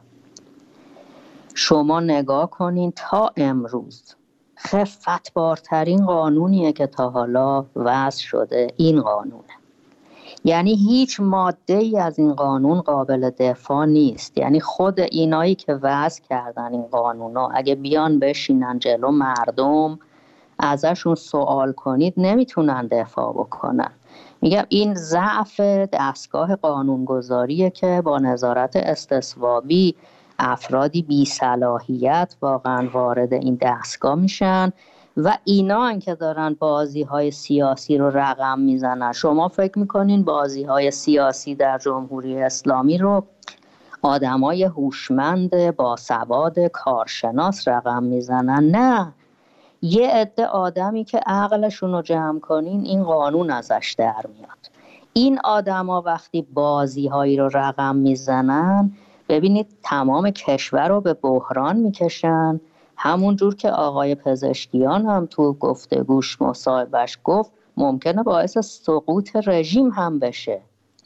شما نگاه کنین تا امروز خفتبارترین قانونیه که تا حالا وضع شده این قانونه. یعنی هیچ ماده ای از این قانون قابل دفاع نیست. یعنی خود اینایی که وضع کردن این قانونا اگه بیان بشینن جلو مردم ازشون سوال کنید نمیتونن دفاع بکنن. میگم این ضعف دستگاه قانونگذاریه که با نظارت استصوابی افرادی بی صلاحیت واقعا وارد این دستگاه میشن و اینا که دارن بازی های سیاسی رو رقم میزنن. شما فکر میکنین بازی های سیاسی در جمهوری اسلامی رو آدمای هوشمند باسواد کارشناس رقم میزنن؟ نه، یه عده آدمی که عقلشون رو جمع کنین این قانون ازش در میاد. این آدما وقتی بازی هایی رو رقم میزنن، ببینید تمام کشور رو به بحران میکشن، همون جور که آقای پزشکیان هم تو گفتگوش مصاحبهش گفت ممکنه باعث سقوط رژیم هم بشه.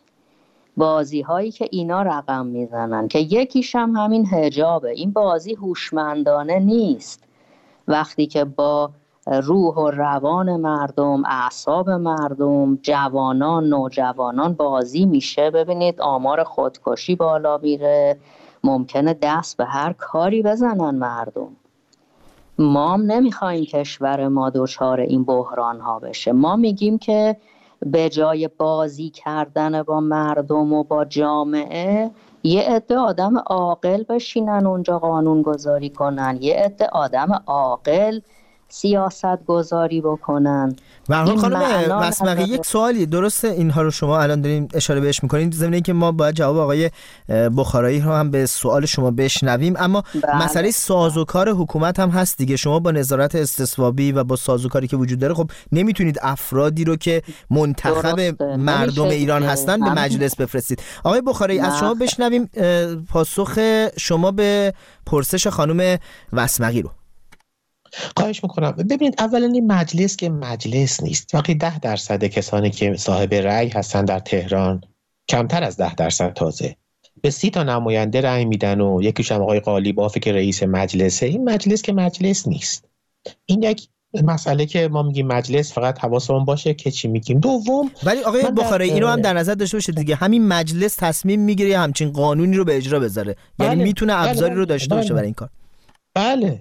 بازی هایی که اینا رقم میزنن که یکیش هم همین حجابه، این بازی هوشمندانه نیست. وقتی که با روح و روان مردم، اعصاب مردم، جوانان، نوجوانان بازی میشه، ببینید آمار خودکشی بالا میره، ممکنه دست به هر کاری بزنن مردم. ما هم نمیخوایم کشور ما دچار این بحران ها بشه. ما میگیم که به جای بازی کردن با مردم و با جامعه، یه عده آدم عاقل بشینن اونجا قانون گذاری کنن، یه عده آدم عاقل سیاست گذاری بکنن. و خانم وسمقی یک سوالی، درسته اینها رو شما الان دارین اشاره بهش میکنین، ضمن که ما باید جواب آقای بخارایی رو هم به سوال شما بشنویم، اما مسئله سازوکار حکومت هم هست دیگه. شما با نظارت استصوابی و با سازوکاری که وجود داره خب نمیتونید افرادی رو که منتخب مردم ایران هستن به مجلس بفرستید. آقای بخارایی از شما بشنویم پاسخ شما به پرسش خانم وسمقی رو. خواهش میکنم. ببینید اولا این مجلس که مجلس نیست. وقتی 10% کسانی که صاحب رأی هستن در تهران، کمتر از 10% تازه، به 30 تا نماینده رأی میدن و یکیش هم آقای قالیبافی که رئیس مجلسه، این مجلس که مجلس نیست. این یک مسئله که ما میگیم مجلس، فقط حواسمون باشه که چی میگیم. دوم، ولی آقای بخارایی اینو هم در نظر داشته باشید دیگه، همین مجلس تصمیم میگیره همچین قانونی رو به اجرا بذاره، یعنی میتونه ابزاری رو داشته باشه برای این کار. بله.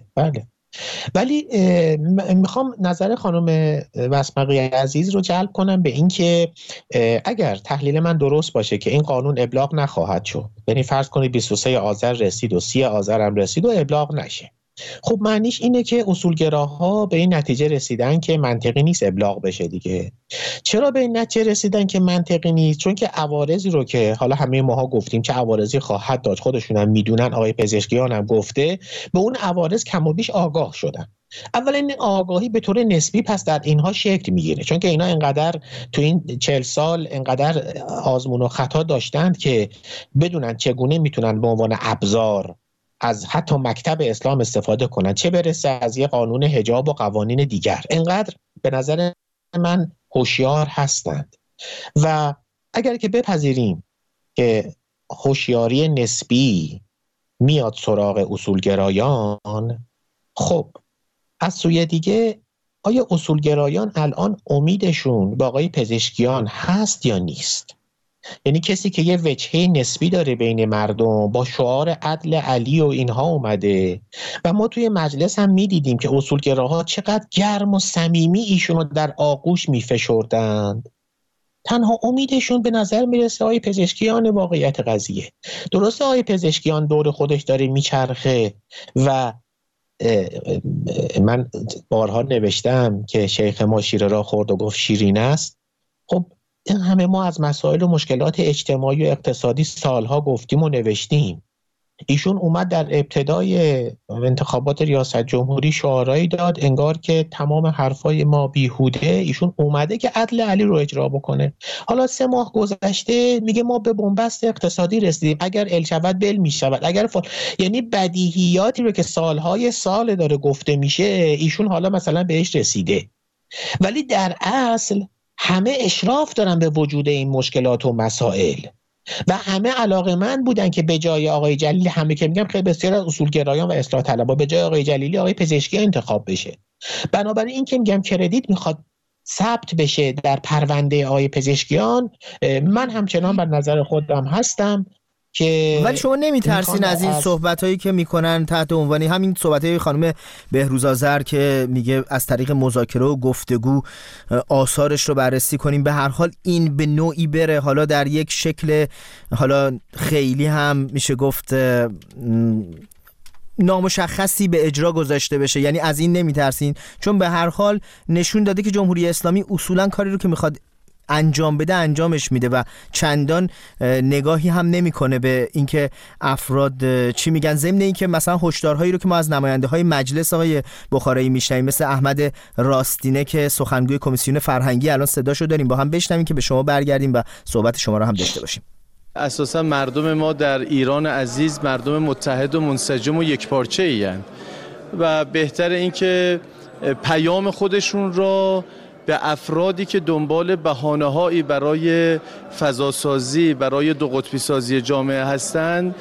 ولی میخوام نظر خانم وسمقی عزیز رو جلب کنم به این که اگر تحلیل من درست باشه که این قانون ابلاغ نخواهد شد، یعنی فرض کنید 23 آذر رسید و 30 آذر هم رسید و ابلاغ نشه، خب معنیش اینه که اصولگراها به این نتیجه رسیدن که منطقی نیست ابلاغ بشه دیگه. چرا به این نتیجه رسیدن که منطقی نیست؟ چون که عوارضی رو که حالا همه ماها گفتیم چه عوارضی خواهد داشت، خودشون هم میدونن، آقای پزشکیان هم گفته، به اون عوارض کم و بیش آگاه شدن. اولا این آگاهی به طور نسبی پس در اینها شکل میگیره، چون که اینا انقدر تو این 40 سال انقدر آزمون و خطا داشتند که بدونن چگونه میتونن به عنوان ابزار از حتی مکتب اسلام استفاده کنن، چه برسه از یه قانون حجاب و قوانین دیگر. انقدر به نظر من هوشیار هستند. و اگر که بپذیریم که هوشیاری نسبی میاد سراغ اصولگرایان، خب از سوی دیگه آیا اصولگرایان الان امیدشون به آقای پزشکیان هست یا نیست؟ یعنی کسی که یه وجهه نسبی داره بین مردم، با شعار عدل علی و اینها اومده و ما توی مجلس هم میدیدیم که اصولگراها چقدر گرم و صمیمی ایشونو در آغوش میفشردند. تنها امیدشون به نظر میرسه آقای پزشکیان واقعیت قضیه. درسته آقای پزشکیان دور خودش داره میچرخه و من بارها نوشتم که شیخ ما شیره را خورد و گفت شیرین است. خب این همه ما از مسائل و مشکلات اجتماعی و اقتصادی سالها گفتیم و نوشتیم. ایشون اومد در ابتدای انتخابات ریاست جمهوری شعارهایی داد انگار که تمام حرفای ما بیهوده، ایشون اومده که عدل علی رو اجرا بکنه. حالا 3 ماه گذشته میگه ما به بنبست اقتصادی رسیدیم، اگر ال شود بل میشود، اگر یعنی بدیهیاتی رو که سالهای سال داره گفته میشه ایشون حالا مثلا بهش رسیده. ولی در اصل همه اشراف دارن به وجود این مشکلات و مسائل و همه علاقه‌مند بودن که به جای آقای جلیلی، همه که میگم خیلی بسیار از اصولگرایان و اصلاح طلبها، به جای آقای جلیلی آقای پزشکی انتخاب بشه. بنابراین این که میگم کردیت میخواد ثبت بشه در پرونده آقای پزشکیان، من همچنان بر نظر خودم هستم که ولی شما نمیترسین از این صحبتایی که میکنن تحت عنوانی همین صحبتای خانم بهروز آذر که میگه از طریق مذاکره و گفتگو آثارش رو بررسی کنیم، به هر حال این به نوعی بره حالا در یک شکل حالا خیلی هم میشه گفت نامشخصی به اجرا گذاشته بشه؟ یعنی از این نمیترسین؟ چون به هر حال نشون داده که جمهوری اسلامی اصولا کاری رو که میخواد انجام بده انجامش میده و چندان نگاهی هم نمیکنه به اینکه افراد چی میگن. ضمن اینکه مثلا هشدارهایی رو که ما از نماینده های مجلس آقای بخارایی میشنیم، مثل احمد راستینه که سخنگوی کمیسیون فرهنگی، الان صداشو داریم، با هم بشنویم که به شما برگردیم و صحبت شما رو هم داشته باشیم. اساسا مردم ما در ایران عزیز مردم متحد و منسجم و یکپارچه‌ای هستند و بهتر این که پیام خودشون را به افرادی که دنبال بهانه‌هایی برای فضاسازی، برای دو قطبی سازی جامعه هستند،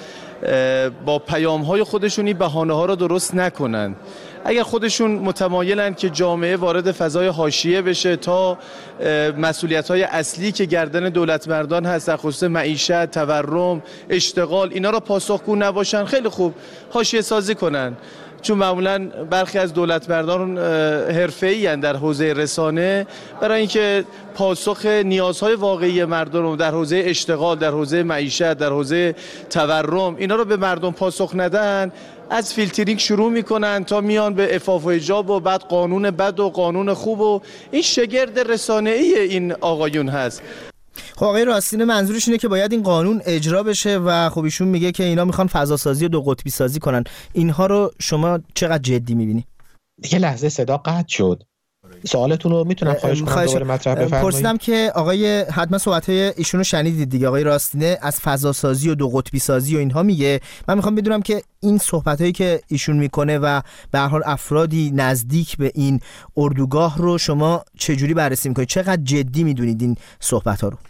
با پیام‌های خودشون این بهانه‌ها را درست نکنن. اگر خودشون متمایلن که جامعه وارد فضای حاشیه بشه تا مسئولیت‌های اصلی که گردن دولت مردان هست در خصوص معیشت، تورم، اشتغال، اینا را پاسخگو نباشن، خیلی خوب حاشیه سازی کنن. چون معمولا برخی از دولت مردان حرفه‌ای اند در حوزه رسانه، برای اینکه پاسخ نیازهای واقعی مردم رو در حوزه اشتغال، در حوزه معیشت، در حوزه تورم، اینا رو به مردم پاسخ ندن، از فیلترینگ شروع میکنن تا میان به عفاف و حجاب و بعد قانون بد و قانون خوب و این شگرد رسانه‌ای این آقایون هست. خب آقای راستین منظورش اینه که باید این قانون اجرا بشه و خب ایشون میگه که اینا میخوان فضاسازی و دو قطبی سازی کنن. اینها رو شما چقدر جدی میبینی؟ یه لحظه صدا قطع شد. سوالتون رو میتونم خواهش کنم دوباره مطرح بفرمایید؟ پرسیدم که آقای حتما صحبت‌های ایشون رو شنیدید دیگه. آقای راستینه از فضاسازی و دو قطبی سازی و اینها میگه. من میخوام بدونم که این صحبت‌هایی که ایشون میکنه و به هر حال افرادی نزدیک به این اردوگاه رو شما چجوری بررسی میکنید؟ چقدر جدی میدونید این صحبت‌ها رو؟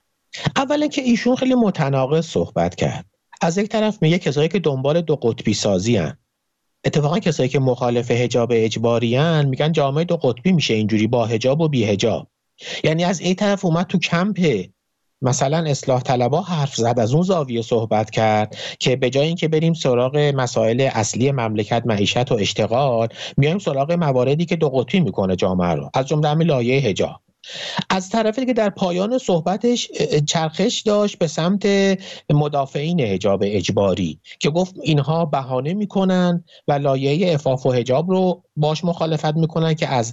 اولا که ایشون خیلی متناقض صحبت کرد. از یک طرف میگه کسایی که دنبال دو قطبی سازی هن. اتفاقا کسایی که مخالف حجاب اجباری هن میگن جامعه دو قطبی میشه اینجوری، با حجاب و بی حجاب. یعنی از این طرف اومد تو کمپ مثلا اصلاح طلبا حرف زد، از اون زاویه صحبت کرد که به جای اینکه بریم سراغ مسائل اصلی مملکت، معیشت و اشتغال، میایم سراغ مواردی که دو قطبی میکنه جامعه رو، از جمله همین لایه حجاب. از طرفی که در پایان صحبتش چرخش داشت به سمت مدافعین حجاب اجباری که گفت اینها بهانه میکنن و لایحه عفاف و حجاب رو باش مخالفت میکنن که از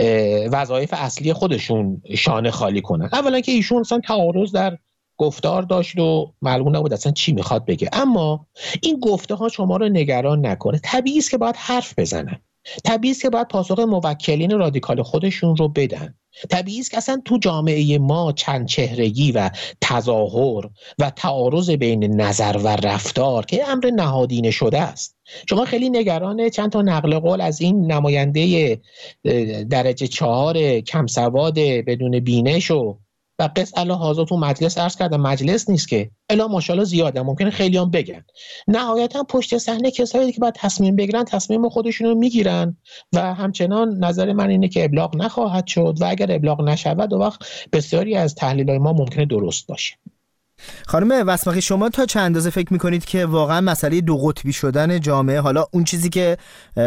وظایف اصلی خودشون شانه خالی کنن. اولا که ایشون اصلا تعارض در گفتار داشت و معلوم نبود اصلا چی میخواد بگه، اما این گفته ها شما رو نگران نکنه. طبیعی است که باید حرف بزنن، طبیعی است که باید پاسخ موکلین رادیکال خودشون رو بدن، طبیعی است که اصلا تو جامعه ما چند چهرگی و تظاهر و تعارض بین نظر و رفتار که امر نهادینه شده است. شما خیلی نگران چند تا نقل قول از این نماینده درجه 4 کم سواد بدون بینش و قص الا حاضر تو مجلس عرض کردم، مجلس نیست که الا ماشاءالله زیاده، ممکنه خیلی هم بگن. نهایتا پشت صحنه کسایی که باید تصمیم بگیرن تصمیم خودشون رو میگیرن و همچنان نظر من اینه که ابلاغ نخواهد شد و اگر ابلاغ نشود و وقت بسیاری از تحلیل‌های ما ممکنه درست باشه. خانم وسمقی، شما تا چند اندازه فکر میکنید که واقعا مسئله دو قطبی شدن جامعه، حالا اون چیزی که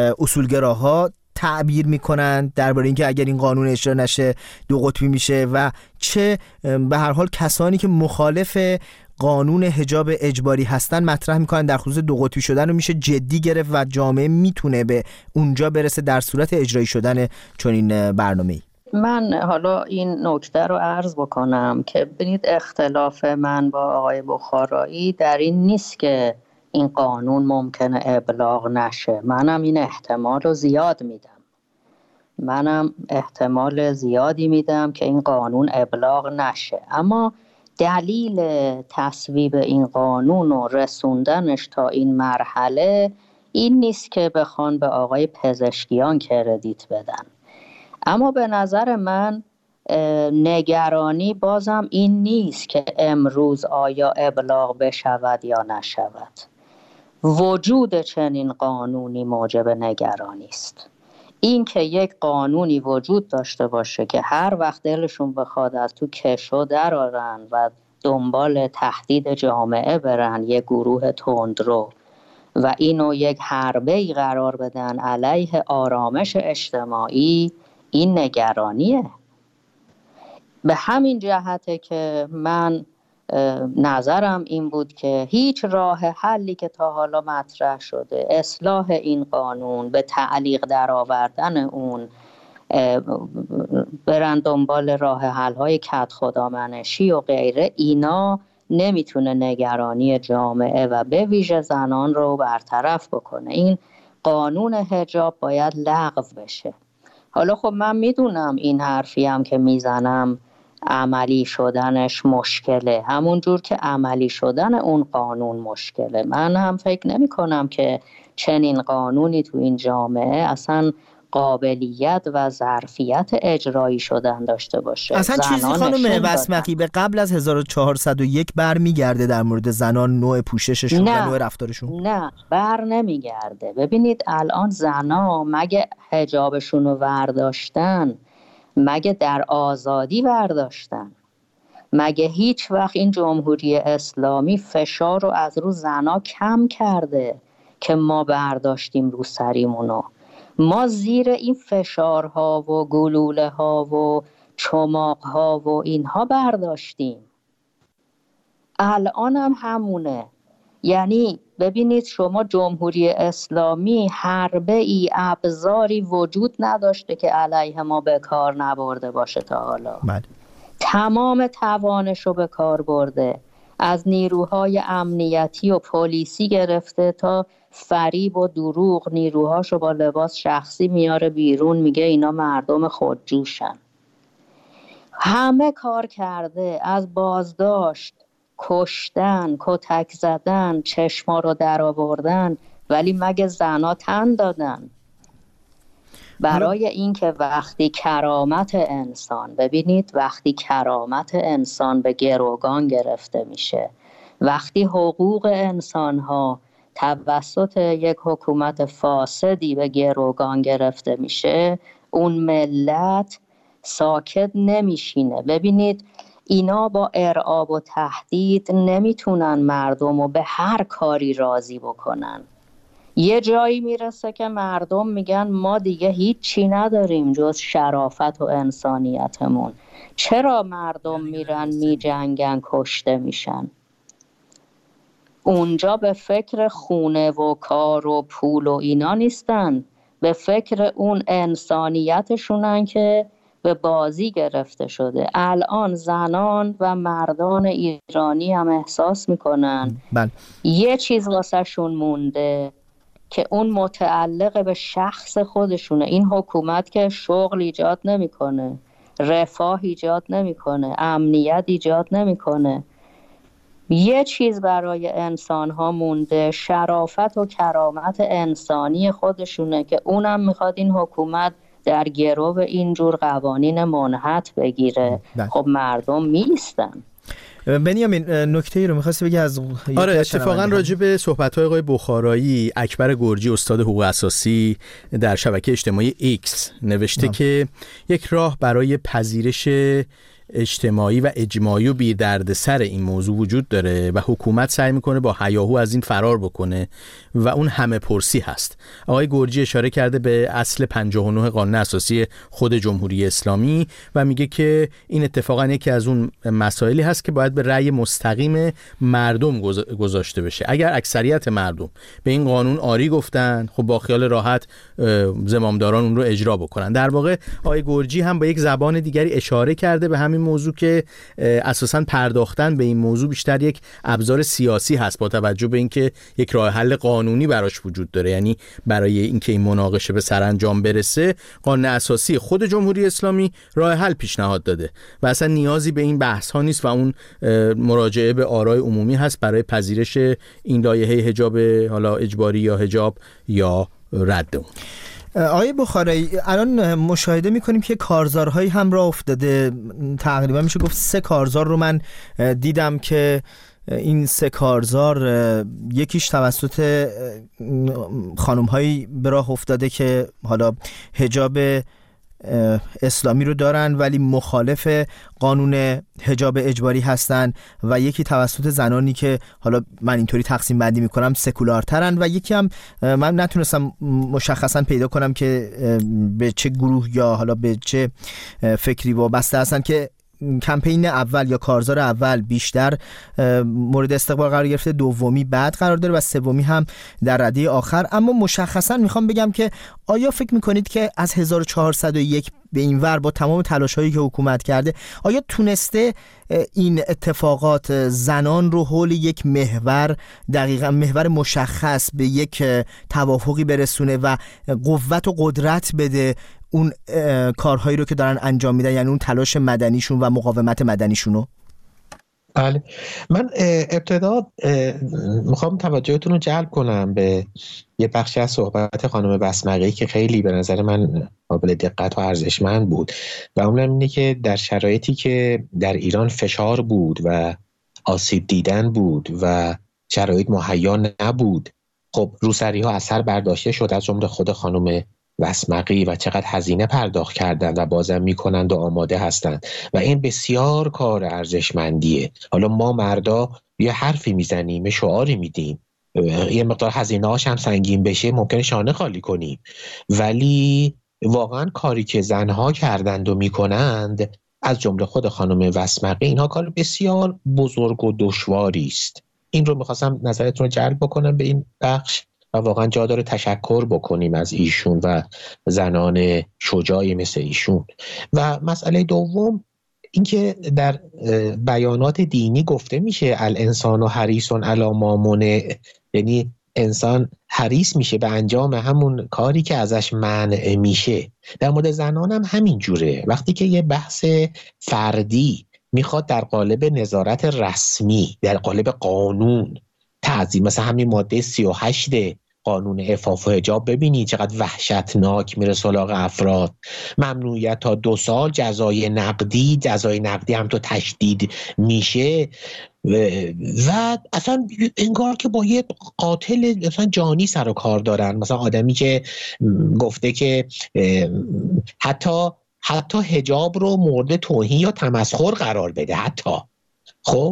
اصولگراها تعبیر میکنن درباره اینکه اگر این قانون اجرا نشه دو قطبی میشه، و چه به هر حال کسانی که مخالف قانون حجاب اجباری هستن مطرح میکنن در خصوص دو قطبی شدن رو میشه جدی گرفت و جامعه میتونه به اونجا برسه در صورت اجرایی شدن چنین برنامه‌ای؟ من حالا این نکته رو عرض بکنم که ببینید اختلاف من با آقای بخارایی در این نیست که این قانون ممکنه ابلاغ نشه. منم این احتمال رو زیاد میدم. منم احتمال زیادی میدم که این قانون ابلاغ نشه، اما دلیل تصویب این قانون و رسوندنش تا این مرحله این نیست که بخوان به آقای پزشکیان کردیت بدن. اما به نظر من نگرانی بازم این نیست که امروز آیا ابلاغ بشود یا نشود. وجود چنین قانونی موجب نگرانی است. این که یک قانونی وجود داشته باشه که هر وقت دلشون بخواد از تو کشو درارن و دنبال تهدید جامعه برن، یک گروه تندرو، و اینو یک حربه‌ای قرار بدن علیه آرامش اجتماعی، این نگرانیه. به همین جهته که من نظرم این بود که هیچ راه حلی که تا حالا مطرح شده، اصلاح این قانون، به تعلیق در آوردن اون، برن دنبال راه حل‌های کد خدامنشی و غیره، اینا نمیتونه نگرانی جامعه و به ویژه زنان رو برطرف بکنه. این قانون حجاب باید لغو بشه. حالا خب من میدونم این حرفی هم که میزنم عملی شدنش مشکله، همون جور که عملی شدن اون قانون مشکله. من هم فکر نمی کنم که چنین قانونی تو این جامعه اصلا قابلیت و ظرفیت اجرایی شدن داشته باشه. اصلا چیزی خانم وسمقی به قبل از 1401 برمیگرده در مورد زنان، نوع پوشششون و نوع رفتارشون؟ نه، بر نمیگرده. ببینید الان زنا مگه حجابشون رو ورداشتن؟ مگه در آزادی ورداشتن؟ مگه هیچ وقت این جمهوری اسلامی فشار رو از رو زنا کم کرده که ما برداشتیم رو سریمونو؟ ما زیر این فشارها و گلوله ها و چماقها و اینها برداشتیم. الان هم همونه. یعنی ببینید شما جمهوری اسلامی حربه ای ابزاری وجود نداشته که علیه ما به کار نبرده باشه تا حالا. تمام توانش رو به کار برده، از نیروهای امنیتی و پلیسی گرفته تا فریب و دروغ نیروهاشو با لباس شخصی میاره بیرون، میگه اینا مردم خودجوشن. همه کار کرده، از بازداشت، کشتن، کتک زدن، چشما رو در آوردن، ولی مگه زنا تن دادن؟ برای اینکه وقتی کرامت انسان، ببینید وقتی کرامت انسان به گروگان گرفته میشه، وقتی حقوق انسانها توسط یک حکومت فاسدی به گروگان گرفته میشه، اون ملت ساکت نمیشینه. ببینید اینا با ارعاب و تهدید نمیتونن مردم رو به هر کاری راضی بکنن. یه جایی میرسه که مردم میگن ما دیگه هیچی نداریم جز شرافت و انسانیتمون. چرا مردم میرن میجنگن، کشته میشن؟ اونجا به فکر خونه و کار و پول و اینا نیستن، به فکر اون انسانیتشونن که به بازی گرفته شده. الان زنان و مردان ایرانی هم احساس میکنن یه چیز واسه شون مونده که اون متعلق به شخص خودشونه. این حکومت که شغل ایجاد نمیکنه، رفاه ایجاد نمیکنه، امنیت ایجاد نمیکنه. یه چیز برای انسان ها مونده، شرافت و کرامت انسانی خودشونه که اونم میخواد این حکومت در گرو اینجور قوانین منحط بگیره. خب مردم میستن. بنیامین نکته‌ای رو می‌خواستی بگی از اتفاقا راجع به صحبت‌های آقای بخارایی، اکبر گرجی استاد حقوق اساسی در شبکه اجتماعی ایکس نوشته که یک راه برای پذیرش اجتماعی و اجماعی و بی دردسر این موضوع وجود داره و حکومت سعی میکنه با هیاهو از این فرار بکنه و اون همه پرسی هست. آقای گرجی اشاره کرده به اصل 59 قانون اساسی خود جمهوری اسلامی و میگه که این اتفاقا یکی از اون مسائلی هست که باید به رأی مستقیم مردم گذاشته بشه. اگر اکثریت مردم به این قانون آری گفتن، خب با خیال راحت زمامداران اون رو اجرا بکنن. در واقع آقای گرجی هم با یک زبان دیگری اشاره کرده به همین موضوع که اساساً پرداختن به این موضوع بیشتر یک ابزار سیاسی هست با توجه به اینکه یک راه حل قانونی براش وجود داره. یعنی برای اینکه این مناقشه به سرانجام برسه، قانون اساسی خود جمهوری اسلامی راه حل پیشنهاد داده و اصلا نیازی به این بحث ها نیست و اون مراجعه به آرای عمومی هست برای پذیرش این لایحه حجاب حالا اجباری یا حجاب یا رد اون. آقای بخارایی، الان مشاهده میکنیم که کارزارهایی هم راه افتاده، تقریبا میشه گفت 3 کارزار رو من دیدم که این 3 کارزار یکیش توسط خانم‌هایی به راه افتاده که حالا حجاب اسلامی رو دارن ولی مخالف قانون حجاب اجباری هستن و یکی توسط زنانی که حالا من اینطوری تقسیم بندی میکنم سکولارترن و یکی هم من نتونستم مشخصا پیدا کنم که به چه گروه یا حالا به چه فکری وابسته هستن که کمپین اول یا کارزار اول بیشتر مورد استقبال قرار گرفته، دومی بعد قرار داره و سومی هم در رده آخر. اما مشخصا میخوام بگم که آیا فکر میکنید که از 1401 به این ور با تمام تلاش‌هایی که حکومت کرده آیا تونسته این اتفاقات زنان رو حول یک محور، دقیقاً محور مشخص، به یک توافقی برسونه و قوت و قدرت بده اون کارهایی رو که دارن انجام میدن، یعنی اون تلاش مدنیشون و مقاومت مدنیشونو؟ بله، من ابتدا میخوام توجهتون رو جلب کنم به یه بخشی از صحبت خانم بسمقی که خیلی به نظر من قابل دقت و ارزشمند بود و اونم اینه که در شرایطی که در ایران فشار بود و آسیب دیدن بود و شرایط مهیا نبود، خب روسری ها اثر برداشته شد، از جمله خود خانم بسمقی، و چقدر هزینه پرداخت کردن و بازم میکنند و آماده هستند و این بسیار کار ارزشمندیه. حالا ما مردا یه حرفی میزنیم، یه شعاری میدیم، یه مقدار هزینه هاش هم سنگین بشه ممکنه شانه خالی کنیم، ولی واقعا کاری که زنها کردند و میکنند، از جمله خود خانم بسمقی، اینها کار بسیار بزرگ و دشواری است. این رو میخواستم نظرتون رو جلب بکنم به این بخش و واقعا جا داره تشکر بکنیم از ایشون و زنان شجاعی مثل ایشون. و مسئله دوم اینکه در بیانات دینی گفته میشه الانسان حریص علی ما منع، یعنی انسان حریص میشه به انجام همون کاری که ازش منع میشه. در مورد زنان هم همین جوره. وقتی که یه بحث فردی میخواد در قالب نظارت رسمی، در قالب قانون تعظیم، مثلا همین ماده 38 قانون عفاف و حجاب، ببینید چقدر وحشتناک میره سراغ افراد. ممنوعیت تا 2 سال، جزای نقدی هم تو تشدید میشه و اصلا انگار که با یه قاتل مثلا جانی سر و کار دارن. مثلا آدمی که گفته که حتی حجاب رو مورد توهین یا تمسخر قرار بده حتی. خب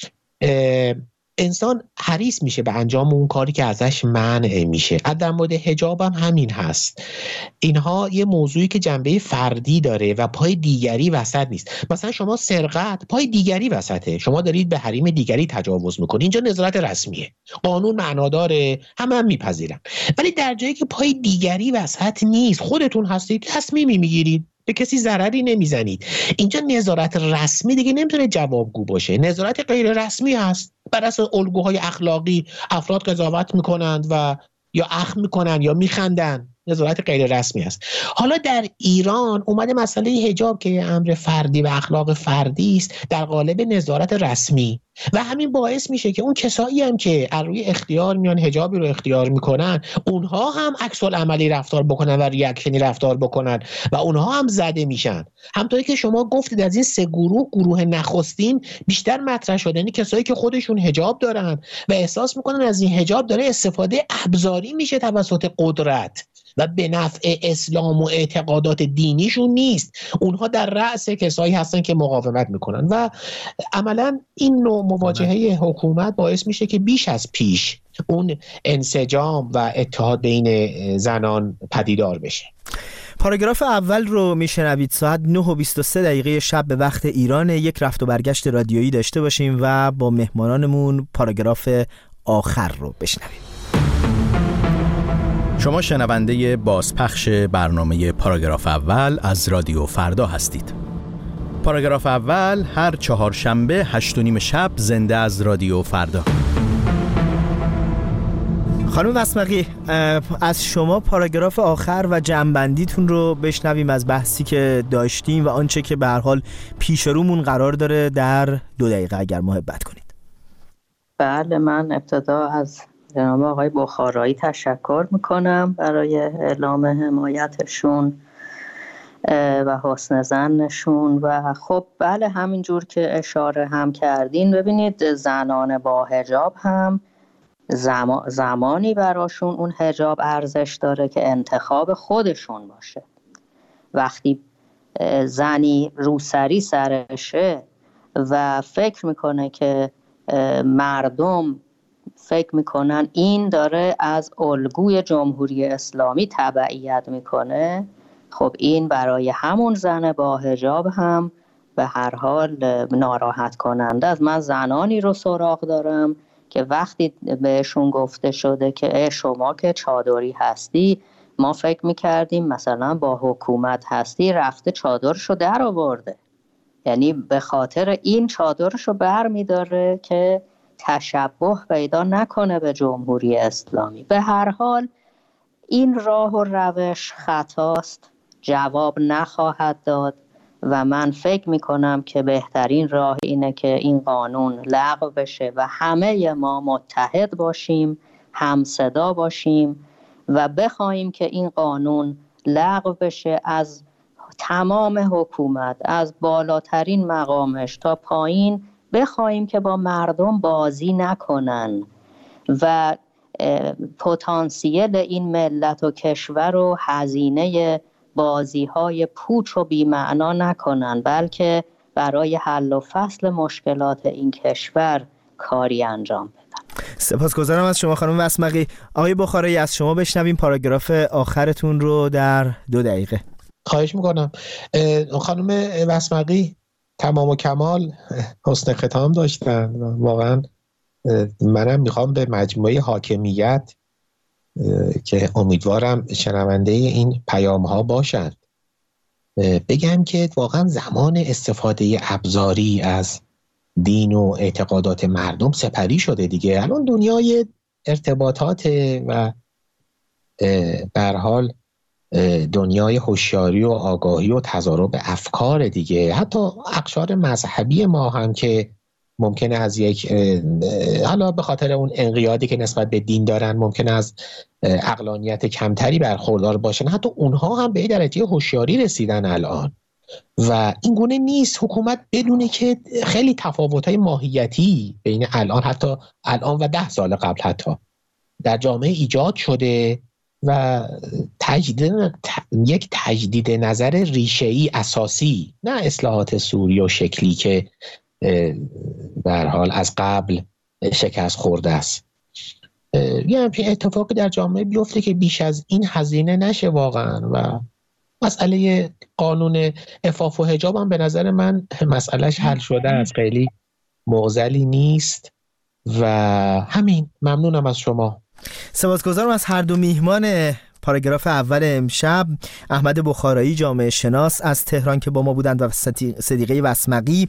انسان حریص میشه به انجام اون کاری که ازش منع میشه. در مورد حجاب هم همین هست. اینها یه موضوعی که جنبه فردی داره و پای دیگری وسط نیست. مثلا شما سرقت پای دیگری وسطه، شما دارید به حریم دیگری تجاوز میکنید، اینجا نظارت رسمیه، قانون معنا داره، هم میپذیرم. ولی در جایی که پای دیگری وسط نیست، خودتون هستید، تصمیمی میگیرید، به کسی ضرری نمیزنید، اینجا نظارت رسمی دیگه نمیتونه جوابگو باشه. نظارت غیر رسمی هست. بر اساس الگوهای اخلاقی افراد قضاوت میکنند و یا اخم میکنن یا میخندن. نظارت غیر رسمی است. حالا در ایران اومده مسئله حجاب که امر فردی و اخلاق فردی است در قالب نظارت رسمی و همین باعث میشه که اون کسایی هم که از روی اختیار میان حجابی رو اختیار میکنن، اونها هم عکس العملی رفتار بکنن و ریاکشنی رفتار بکنن و اونها هم زده میشن. همونطوری که شما گفتید از این 3 گروه نخستین بیشتر مطرح شده، یعنی کسایی که خودشون حجاب دارن و احساس میکنن از این حجاب داره استفاده ابزاری میشه توسط قدرت و به نفع اسلام و اعتقادات دینیشون نیست. اونها در رأس کسایی هستن که مقاومت میکنن و عملا این نوع مواجهه حکومت باعث میشه که بیش از پیش اون انسجام و اتحاد بین زنان پدیدار بشه. پاراگراف اول رو میشنوید. ساعت 9:23 شب به وقت ایران یک رفت و برگشت رادیویی داشته باشیم و با مهمانانمون پاراگراف آخر رو بشنویم. شما شنونده بازپخش برنامه پاراگراف اول از رادیو فردا هستید. پاراگراف اول هر 4 شنبه 8:30 شب زنده از رادیو فردا. خانم بسمقی، از شما پاراگراف آخر و جمع‌بندیتون رو بشنویم از بحثی که داشتیم و آنچه که به هر حال پیش رومون قرار داره در 2 دقیقه اگر محبت کنید. بله، من ابتدا از جناب آقای بخارایی تشکر میکنم برای اعلام حمایتشون و حسن ظنشون و خب بله، همینجور که اشاره هم کردین، ببینید زنان با حجاب هم زمانی براشون اون حجاب ارزش داره که انتخاب خودشون باشه. وقتی زنی روسری سرشه و فکر میکنه که مردم فکر میکنن این داره از الگوی جمهوری اسلامی تبعیت میکنه، خب این برای همون زن با حجاب هم به هر حال ناراحت کننده است. من زنانی رو سراغ دارم که وقتی بهشون گفته شده که شما که چادری هستی، ما فکر میکردیم مثلا با حکومت هستی، رفته چادرشو در آورده، یعنی به خاطر این چادرشو بر میداره که تشبه پیدا نکنه به جمهوری اسلامی. به هر حال این راه و روش خطاست، جواب نخواهد داد و من فکر میکنم که بهترین راه اینه که این قانون لغو بشه و همه ما متحد باشیم، همصدا باشیم و بخوایم که این قانون لغو بشه. از تمام حکومت، از بالاترین مقامش تا پایین، بخوایم که با مردم بازی نکنن و پتانسیل این ملت و کشور رو هزینه بازی‌های پوچ و بی‌معنا نکنن، بلکه برای حل و فصل مشکلات این کشور کاری انجام بدن. سپاسگزارم از شما خانم وسمقی. آقای بخارایی، از شما بشنویم پاراگراف آخرتون رو در 2 دقیقه. خواهش میکنم. خانم وسمقی تمام و کمال حسن ختام داشتن. واقعا منم میخوام به مجموعه حاکمیت که امیدوارم شنونده این پیام ها باشند بگم که واقعا زمان استفاده ابزاری از دین و اعتقادات مردم سپری شده دیگه. الان دنیای ارتباطات و به هر حال دنیای هوشیاری و آگاهی و تضارب افکار دیگه. حتی اقشار مذهبی ما هم که ممکنه از یک حالا به خاطر اون انقیادی که نسبت به دین دارن ممکنه از عقلانیت کمتری برخوردار باشن، حتی اونها هم به درجه هوشیاری رسیدن الان و این گونه نیست حکومت بدونه که خیلی تفاوت‌های ماهیتی بین حتی الان و 10 سال قبل حتی در جامعه ایجاد شده و یک تجدید نظر ریشه‌ای اساسی، نه اصلاحات سوری و شکلی که به هر حال از قبل شکست خورده است. یه همچین اتفاقی در جامعه بیفته که بیش از این هزینه نشه واقعا. و مسئله قانون عفاف و حجاب هم به نظر من مسئلهش حل شده است، خیلی معضلی نیست و همین. ممنونم از شما. سپاسگزارم از هر دو میهمان پاراگراف اول امشب، احمد بخارایی جامعه شناس از تهران که با ما بودند و صدیقه وسمقی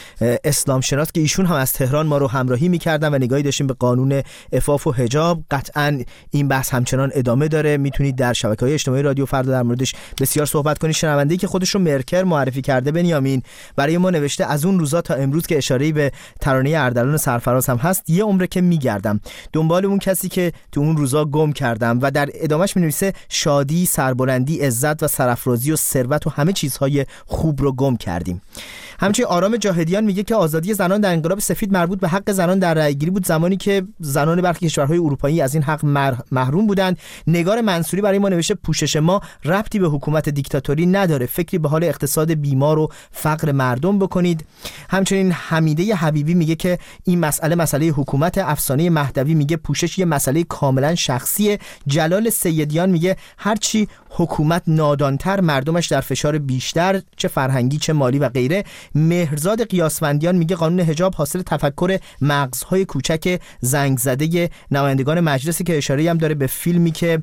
اسلام شناس که ایشون هم از تهران ما رو همراهی می‌کردن و نگاهی داشتیم به قانون عفاف و حجاب. قطعاً این بحث همچنان ادامه داره، میتونید در شبکه‌های اجتماعی رادیو فردا در موردش بسیار صحبت کنید. شنونده‌ای که خودش رو مرکر معرفی کرده بنیامین برای ما نوشته از اون روزا تا امروز که اشاره‌ای به ترانه اردلان سرفراز هم هست، یه عمره که میگردم دنبال اون کسی که تو اون روزا گم کردم. و در ادامهش می‌نویسه شادی، سربلندی، عزت و سرافرازی و ثروت و همه چیزهای خوب رو گم کردیم. همچنین آرام جاهدیان میگه که آزادی زنان در انقلاب سفید مربوط به حق زنان در رأی‌گیری بود، زمانی که زنان برخی کشورهای اروپایی از این حق محروم بودند. نگار منصوری برای ما نوشته پوشش ما ربطی به حکومت دیکتاتوری نداره، فکری به حال اقتصاد بیمار و فقر مردم بکنید. همچنین حمیده حبیبی میگه که این مسئله حکومت افسانه مهدوی میگه پوشش یه مسئله کاملا شخصیه. جلال سیدیان میگه هرچی حکومت نادانتر مردمش در فشار بیشتر، چه فرهنگی چه مالی و غیره. مهرزاد قیاسفندیان میگه قانون حجاب حاصل تفکر مغزهای کوچک زنگ زده نمایندگان مجلسی که اشاره هم داره به فیلمی که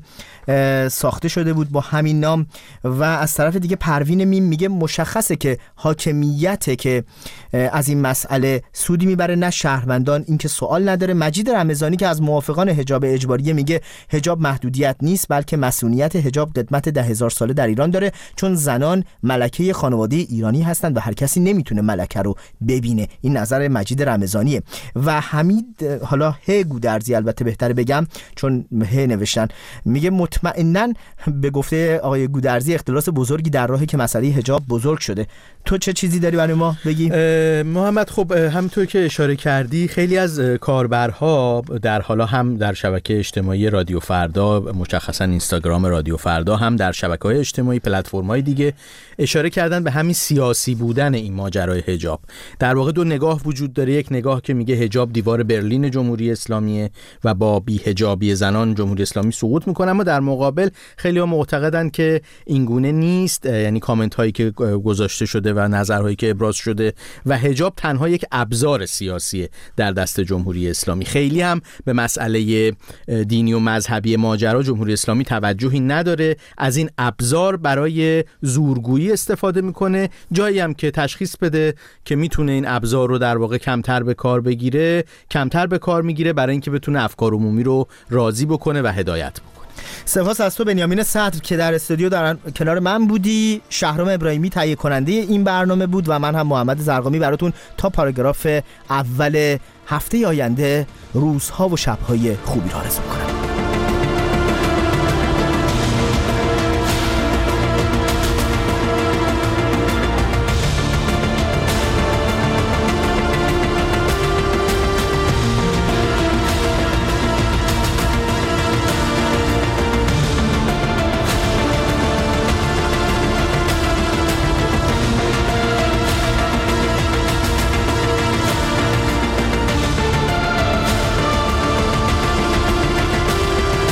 ساخته شده بود با همین نام. و از طرف دیگه پروین میم میگه مشخصه که حاکمیته که از این مسئله سودی میبره نه شهروندان، این که سوال نداره. مجید رمضانی که از موافقان حجاب اجباری میگه حجاب محدودیت نیست بلکه مسئولیت حجاب قدمت 10,000 ساله در ایران داره، چون زنان ملکه خانواده ایرانی هستند و هر کسی نمیتونه ملکه رو ببینه. این نظر مجید رمضانیه. و حمید حالا گودرزی، البته بهتره بگم چون نوشتن، میگه مطمئناً به گفته آقای گودرزی اختلاس بزرگی در راهی که مسئله حجاب بزرگ شده. تو چه چیزی داری برای ما بگی؟ محمد، خب همونطور که اشاره کردی خیلی از کاربرها در حالا هم در شبکه اجتماعی رادیو فردا، مشخصا اینستاگرام رادیو فردا، هم در شبکه‌های اجتماعی پلتفرم‌های دیگه اشاره کردن به همین سیاسی بودن این ماجرای حجاب. در واقع دو نگاه وجود داره، یک نگاه که میگه حجاب دیوار برلین جمهوری اسلامیه و با بی‌حجابی زنان جمهوری اسلامی سقوط میکنه، اما در مقابل خیلی‌ها معتقدن که این گونه نیست، یعنی کامنت هایی که گذاشته شده و نظرهایی که ابراز شده و حجاب تنها یک ابزار سیاسی در دست جمهوری اسلامی. خیلی هم به مسئله دینی و مذهبی ماجرا جمهوری اسلامی توجهی نداره، از این ابزار برای زورگویی استفاده میکنه. جایی هم که تشخیص بده که میتونه این ابزار رو در واقع کمتر به کار بگیره، کمتر به کار میگیره برای اینکه بتونه افکار عمومی رو راضی بکنه و هدایت بکنه. سپاس از تو بنیامین صدر که در استودیو در کنار من بودی. شهرام ابراهیمی تهیه کننده این برنامه بود و من هم محمد زرقامی براتون تا پاراگراف اول هفته آینده روزها و شبهای خوبی را آرزو می‌کنم.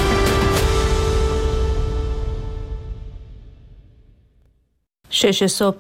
شش صبح